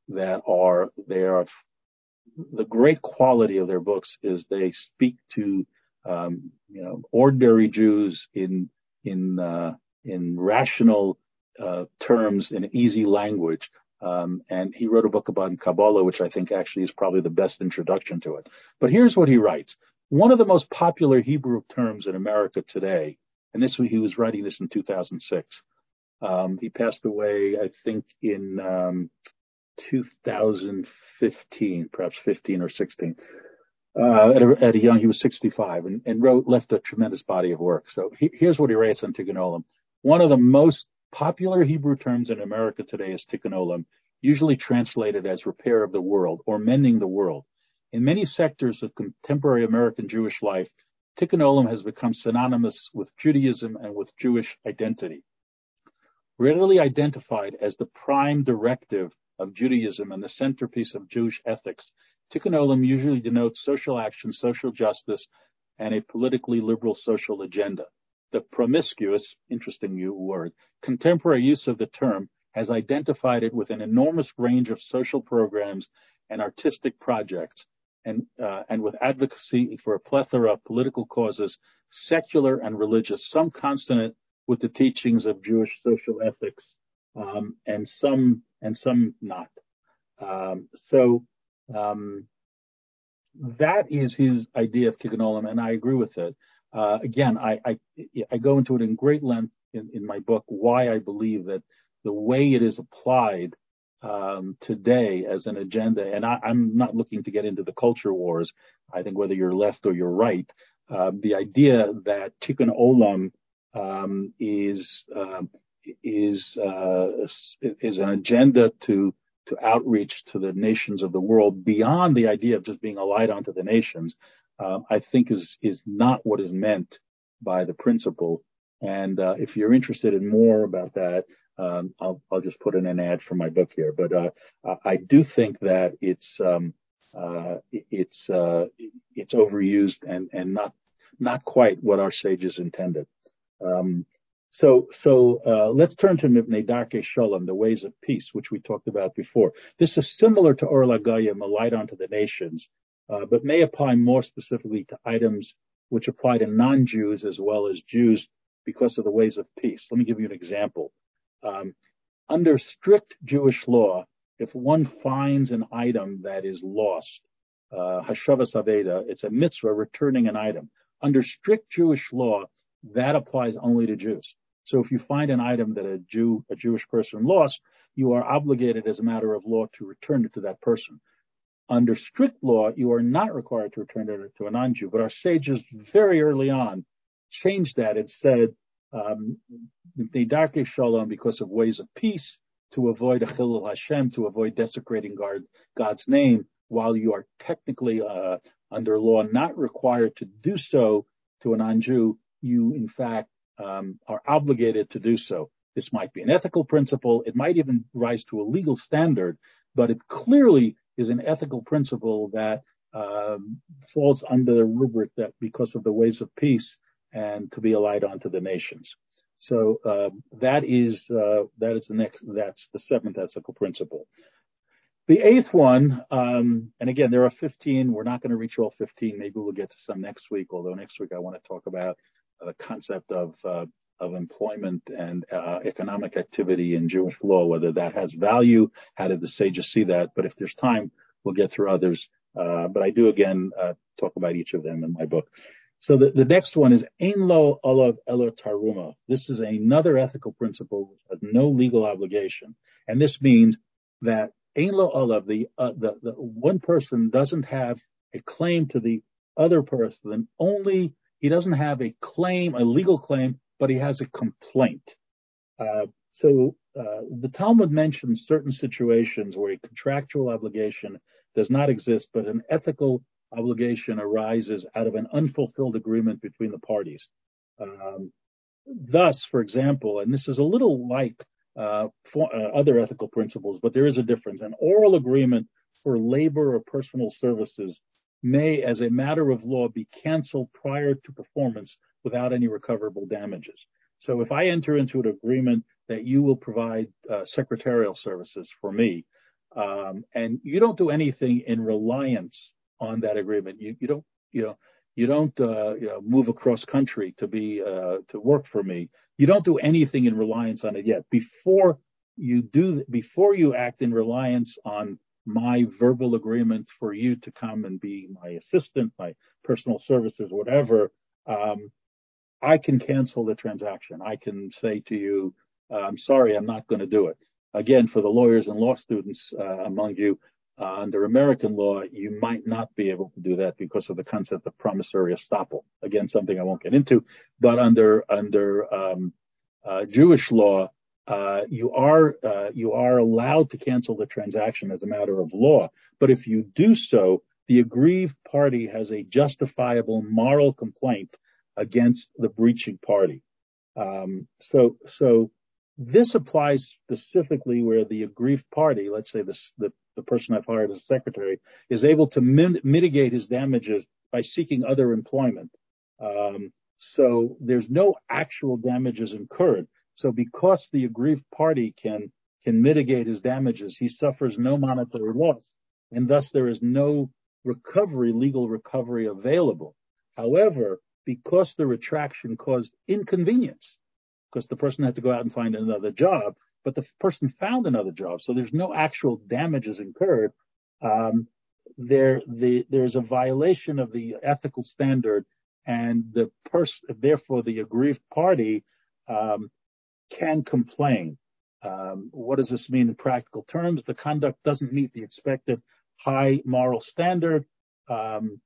that are, they are, the great quality of their books is they speak to, um, you know, ordinary Jews in, in, uh, in rational, uh, terms, in easy language. Um, and he wrote a book about Kabbalah, which I think actually is probably the best introduction to it. But here's what he writes. One of the most popular Hebrew terms in America today, and this, he was writing this in two thousand six. Um, he passed away, I think, in, um, two thousand fifteen, perhaps fifteen or sixteen. Uh, at, a, at a young, he was sixty-five, and, and wrote, left a tremendous body of work. So he, here's what he writes on Tikkun Olam. One of the most popular Hebrew terms in America today is Tikkun Olam, usually translated as repair of the world or mending the world. In many sectors of contemporary American Jewish life, Tikkun Olam has become synonymous with Judaism and with Jewish identity. Readily identified as the prime directive of Judaism and the centerpiece of Jewish ethics, Tikkun Olam usually denotes social action, social justice, and a politically liberal social agenda. The promiscuous, interesting new word, contemporary use of the term has identified it with an enormous range of social programs and artistic projects, and uh, and with advocacy for a plethora of political causes, secular and religious, some consonant with the teachings of Jewish social ethics, um, and some and some not. Um, so um, that is his idea of Tikkun Olam, and I agree with it. Uh, again, I, I I go into it in great length in, in my book why I believe that the way it is applied um, today as an agenda, and I, I'm not looking to get into the culture wars. I think whether you're left or you're right, uh, the idea that Tikkun Olam um, is um, is uh, is an agenda to to outreach to the nations of the world beyond the idea of just being a light onto the nations, um, I think is is not what is meant by the principle. And uh, if you're interested in more about that, um, I'll, I'll just put in an ad for my book here. But uh, I do think that it's um, uh, it's uh, it's overused and and not not quite what our sages intended. Um, so, so uh, let's turn to Mipnei Darkei Shalom, the ways of peace, which we talked about before. This is similar to Or LaGoyim, a light onto the nations, uh, but may apply more specifically to items which apply to non-Jews as well as Jews because of the ways of peace. Let me give you an example. Um, under strict Jewish law, if one finds an item that is lost, uh, Hashavas Aveda, it's a mitzvah returning an item. Under strict Jewish law, that applies only to Jews. So if you find an item that a Jew, a Jewish person lost, you are obligated as a matter of law to return it to that person. Under strict law, you are not required to return it to a non-Jew. But our sages very early on changed that and said, um, Darkei Shalom, because of ways of peace, to avoid a Chilul Hashem, to avoid desecrating God, God's name, while you are technically uh, under law not required to do so to a non-Jew, you in fact um, are obligated to do so. This might be an ethical principle. It might even rise to a legal standard, but it clearly is an ethical principle that um, falls under the rubric that because of the ways of peace and to be a light onto the nations. So uh, that is uh, that is the next. That's the seventh ethical principle. The eighth one, um, and again, there are fifteen. We're not going to reach all fifteen. Maybe we'll get to some next week. Although next week I want to talk about the concept of uh, of employment and uh, economic activity in Jewish law, whether that has value. How did the sages see that? But if there's time, we'll get through others. Uh, but I do again uh, talk about each of them in my book. So the, the next one is Ein lo olav elo taruma. This is another ethical principle which has no legal obligation, and this means that Ein lo olav, the, uh, the the one person doesn't have a claim to the other person. Only he doesn't have a claim, a legal claim, but he has a complaint. Uh, so uh, the Talmud mentions certain situations where a contractual obligation does not exist, but an ethical obligation arises out of an unfulfilled agreement between the parties. Um, thus, for example, and this is a little like uh, for, uh, other ethical principles, but there is a difference. An oral agreement for labor or personal services may, as a matter of law, be canceled prior to performance without any recoverable damages. So if I enter into an agreement that you will provide uh, secretarial services for me, Um, and you don't do anything in reliance on that agreement. You, you don't, you know, you don't, uh, you know, move across country to be, uh, to work for me. You don't do anything in reliance on it yet. Before you do, before you act in reliance on my verbal agreement for you to come and be my assistant, my personal services, whatever, um, I can cancel the transaction. I can say to you, uh, I'm sorry, I'm not going to do it. Again, for the lawyers and law students uh, among you, uh, under American law, you might not be able to do that because of the concept of promissory estoppel. Again, something I won't get into. But under under um, uh, Jewish law, uh, you are uh, you are allowed to cancel the transaction as a matter of law. But if you do so, the aggrieved party has a justifiable moral complaint against the breaching party. Um, so, so this applies specifically where the aggrieved party, let's say this, the, the person I've hired as secretary, is able to min- mitigate his damages by seeking other employment. Um, so there's no actual damages incurred. So because the aggrieved party can can mitigate his damages, he suffers no monetary loss, and thus there is no recovery, legal recovery available. However, because the retraction caused inconvenience, because the person had to go out and find another job, but the person found another job, so there's no actual damages incurred. Um, there, the, there's a violation of the ethical standard, and the person, therefore, the aggrieved party um, can complain. Um, what does this mean in practical terms? The conduct doesn't meet the expected high moral standard. Um,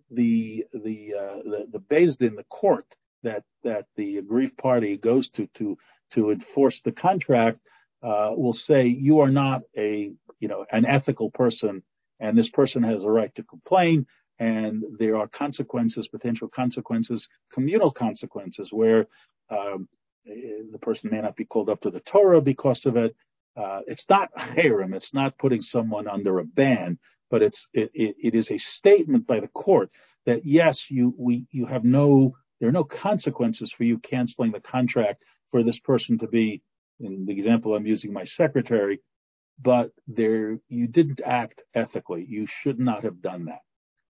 the the uh, the, the based in the court that that the aggrieved party goes to to to enforce the contract uh, will say you are not a you know an ethical person, and this person has a right to complain, and there are consequences, potential consequences, communal consequences where um, the person may not be called up to the Torah because of it. Uh, it's not harem, it's not putting someone under a ban, but it's it, it, it is a statement by the court that yes, you we you have no there are no consequences for you canceling the contract for this person to be, in the example I'm using, my secretary, but there you didn't act ethically. You should not have done that.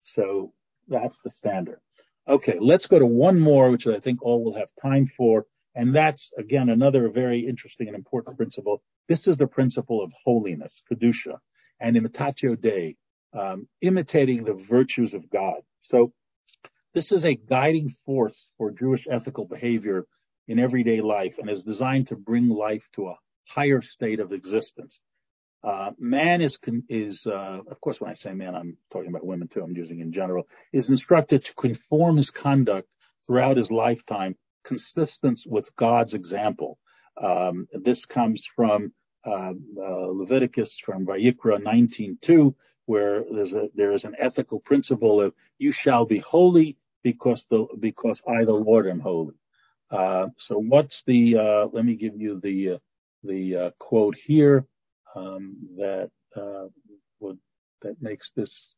So that's the standard. Okay, let's go to one more, which I think all will have time for, and that's again another very interesting and important principle. This is the principle of holiness, kedusha, and imitatio Dei, um, imitating the virtues of God. So this is a guiding force for Jewish ethical behavior in everyday life and is designed to bring life to a higher state of existence. Uh, man is, is uh, of course, when I say man, I'm talking about women too, I'm using in general, is instructed to conform his conduct throughout his lifetime, consistent with God's example. Um, this comes from uh, uh, Leviticus, from Vayikra nineteen two, where there's a, there is an ethical principle of you shall be holy because the because I, the Lord, am holy. Uh, so what's the, uh, let me give you the, uh, the uh, quote here. Um, that uh, would that makes this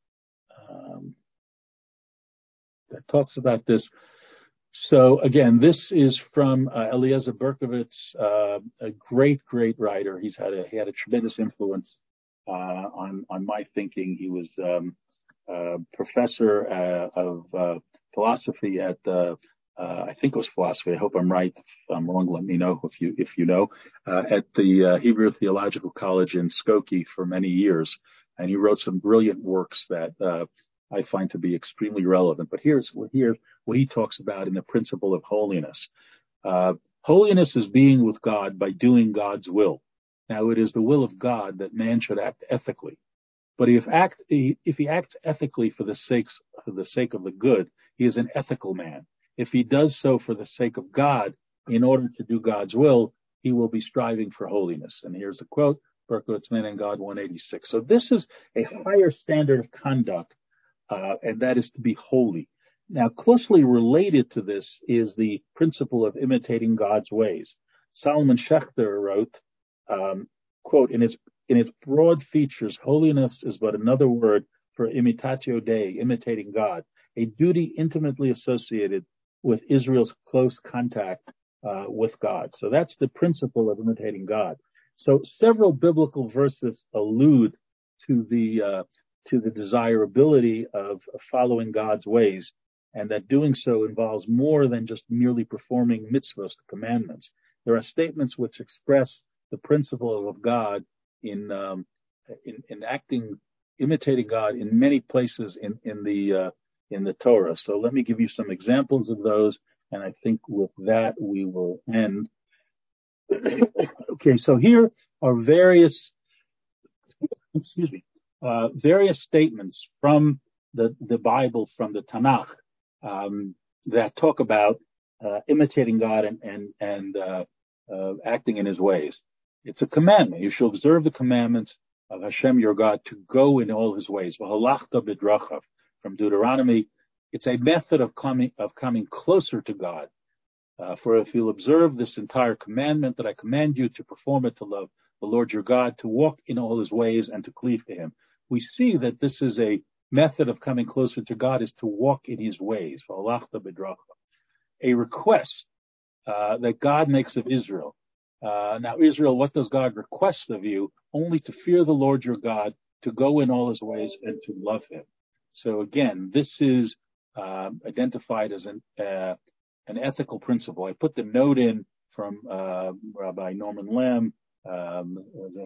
um, that talks about this. So again, this is from uh, Eliezer Berkovitz, uh, a great, great writer. He's had a he had a tremendous influence uh, on on my thinking. He was um, a professor uh, of uh, philosophy at uh, uh, I think it was philosophy. I hope I'm right. If I'm wrong, let me know if you if you know. Uh, at the uh, Hebrew Theological College in Skokie for many years, and he wrote some brilliant works that uh, I find to be extremely relevant. But here's here what he talks about in the principle of holiness. Uh, holiness is being with God by doing God's will. Now, it is the will of God that man should act ethically. But if act if he acts ethically for the sake for the sake of the good, he is an ethical man. If he does so for the sake of God, in order to do God's will, he will be striving for holiness. And here's a quote, Berkowitz, Man and God, one eighty-six. So this is a higher standard of conduct, uh, and that is to be holy. Now, closely related to this is the principle of imitating God's ways. Solomon Schechter wrote, um, quote, in its in its broad features, holiness is but another word for imitatio Dei, imitating God, a duty intimately associated with Israel's close contact uh, with God. So that's the principle of imitating God. So several biblical verses allude to the uh, to the desirability of following God's ways, and that doing so involves more than just merely performing mitzvahs, the commandments. There are statements which express the principle of God in um, in, in acting, imitating God in many places in in the uh, in the Torah. So let me give you some examples of those, and I think with that we will end. Okay, so here are various, excuse me, uh, various statements from the the Bible, from the Tanakh, um, that talk about uh, imitating God and and and uh, uh, acting in His ways. It's a commandment. You shall observe the commandments of Hashem your God to go in all His ways. V'halachta b'drachav, from Deuteronomy. It's a method of coming of coming closer to God. Uh, for if you'll observe this entire commandment that I command you to perform it, to love the Lord your God, to walk in all His ways and to cleave to Him. We see that this is a method of coming closer to God, is to walk in His ways. A request uh, that God makes of Israel. Uh, now, Israel, what does God request of you? Only to fear the Lord your God, to go in all His ways and to love Him. So again, this is uh, identified as an uh, an ethical principle. I put the note in from uh, Rabbi Norman Lamb, um,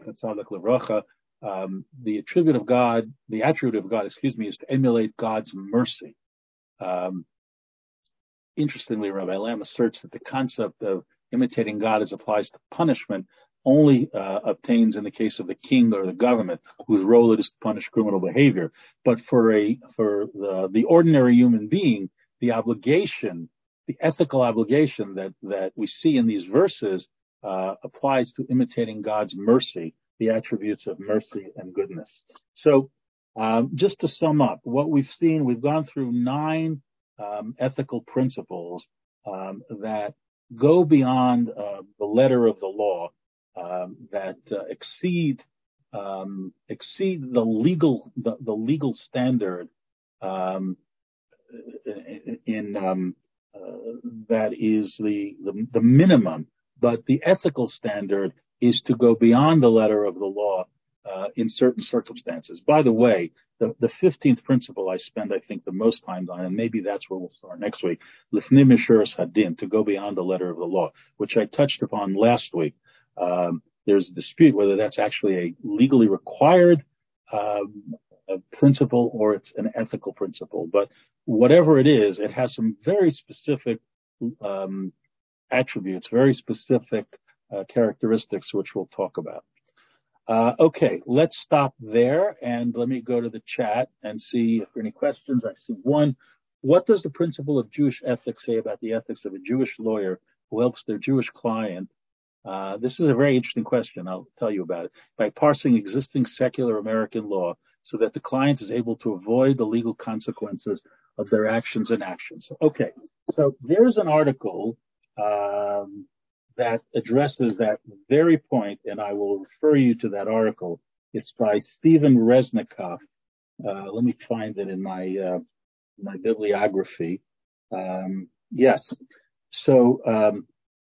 um, the attribute of God, the attribute of God, excuse me, is to emulate God's mercy. Um, interestingly, Rabbi Lamb asserts that the concept of imitating God as applies to punishment only uh, obtains in the case of the king or the government, whose role it is to punish criminal behavior. But for a for the, the ordinary human being, the obligation, the ethical obligation that, that we see in these verses uh, applies to imitating God's mercy, the attributes of mercy and goodness. So um, just to sum up, what we've seen, we've gone through nine um, ethical principles um, that go beyond uh, the letter of the law, um, that uh, exceed um, exceed the legal the, the legal standard um, in, in um, uh, that is the, the the minimum, but the ethical standard is to go beyond the letter of the law uh, in certain circumstances. By the way, the, the fifteenth principle I spend, I think, the most time on, and maybe that's where we'll start next week, Lifnim Mishuras Hadin, to go beyond the letter of the law, which I touched upon last week. Um, there's a dispute whether that's actually a legally required um, a principle or it's an ethical principle. But whatever it is, it has some very specific um, attributes, very specific uh, characteristics, which we'll talk about. Uh, okay, let's stop there and let me go to the chat and see if there are any questions. I see one. What does the principle of Jewish ethics say about the ethics of a Jewish lawyer who helps their Jewish client? Uh, this is a very interesting question. I'll tell you about it. By parsing existing secular American law so that the client is able to avoid the legal consequences of their actions and actions. Okay, so there's an article um, that addresses that very point, and I will refer you to that article. It's by Stephen Resnikoff. Uh, let me find it in my uh, my bibliography. Um, yes. So um,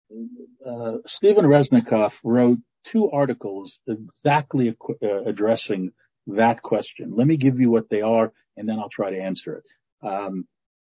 uh, Stephen Resnikoff wrote two articles exactly uh, addressing that question. Let me give you what they are, and then I'll try to answer it. Um,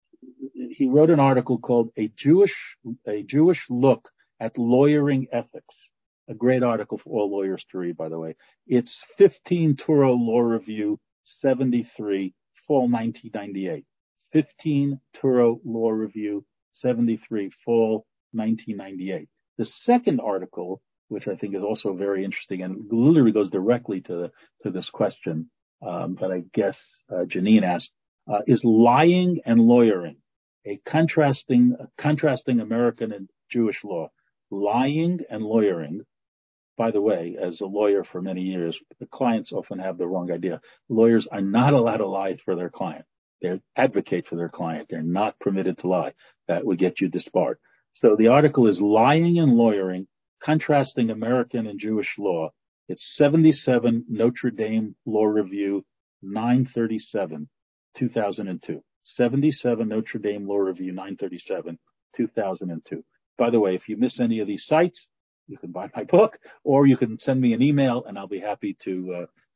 he wrote an article called "A Jewish a Jewish Look at Lawyering Ethics." A great article for all lawyers to read, by the way. It's fifteen Turo Law Review seventy-three, fall nineteen ninety-eight. fifteen Turo Law Review seventy-three, fall nineteen ninety-eight. The second article, which I think is also very interesting and literally goes directly to to this question um, that I guess uh, Janine asked, uh, is Lying and Lawyering, a contrasting a contrasting American and Jewish law. Lying and lawyering. By the way, as a lawyer for many years, the clients often have the wrong idea. Lawyers are not allowed to lie for their client. They advocate for their client. They're not permitted to lie. That would get you disbarred. So the article is Lying and Lawyering, Contrasting American and Jewish Law. It's seventy-seven Notre Dame Law Review nine thirty-seven, two thousand two. seventy-seven Notre Dame Law Review nine thirty-seven, two thousand two. By the way, if you miss any of these sites, you can buy my book, or you can send me an email, and I'll be happy to uh,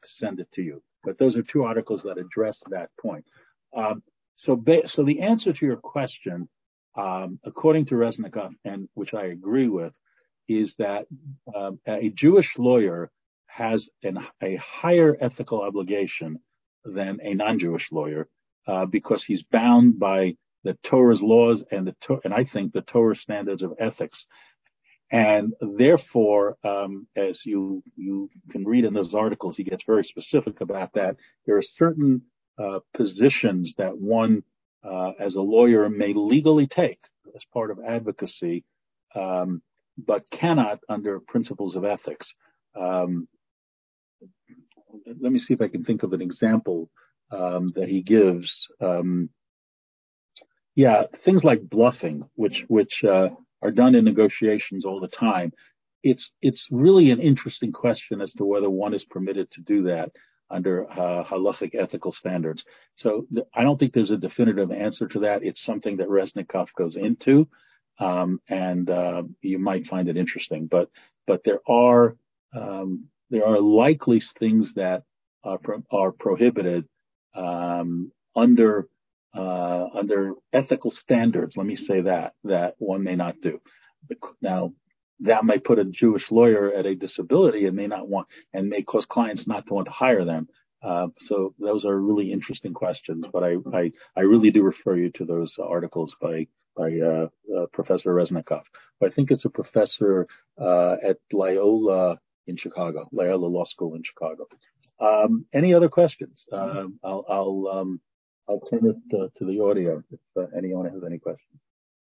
send it to you. But those are two articles that address that point. Um, so, ba- so the answer to your question, um, according to Reznikov, and which I agree with, is that um, a Jewish lawyer has an, a higher ethical obligation than a non-Jewish lawyer uh, because he's bound by the Torah's laws and the to- and I think the Torah standards of ethics. And therefore, um, as you you can read in those articles, he gets very specific about that. There are certain uh, positions that one, uh, as a lawyer, may legally take as part of advocacy, um, but cannot under principles of ethics. Um, let me see if I can think of an example um, that he gives. Um, yeah, things like bluffing, which which uh, are done in negotiations all the time. It's it's really an interesting question as to whether one is permitted to do that under uh, halachic ethical standards. So th- I don't think there's a definitive answer to that. It's something that Reznikov goes into, um, and uh, you might find it interesting. But but there are um, there are likely things that are, pro- are prohibited um, under uh, under ethical standards. Let me say that that one may not do. Now, that might put a Jewish lawyer at a disability and may not want, and may cause clients not to want to hire them. Uh, so those are really interesting questions, but I, I, I really do refer you to those articles by, by, uh, uh, Professor Reznikov. I think it's a professor, uh, at Loyola in Chicago, Loyola Law School in Chicago. Um, any other questions? Uh, I'll, I'll, um, I'll turn it uh, to the audio if uh, anyone has any questions.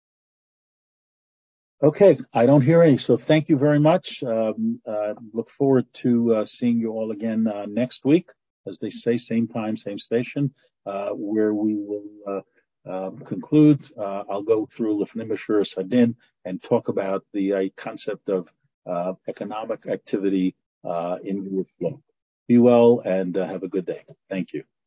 Okay, I don't hear any, so thank you very much. Um, uh, look forward to uh, seeing you all again uh, next week, as they say, same time, same station, uh, where we will uh, uh, conclude. Uh, I'll go through Lifnim Ashuras Hadin and talk about the uh, concept of uh, economic activity uh, in Jewish law. Be well and uh, have a good day. Thank you.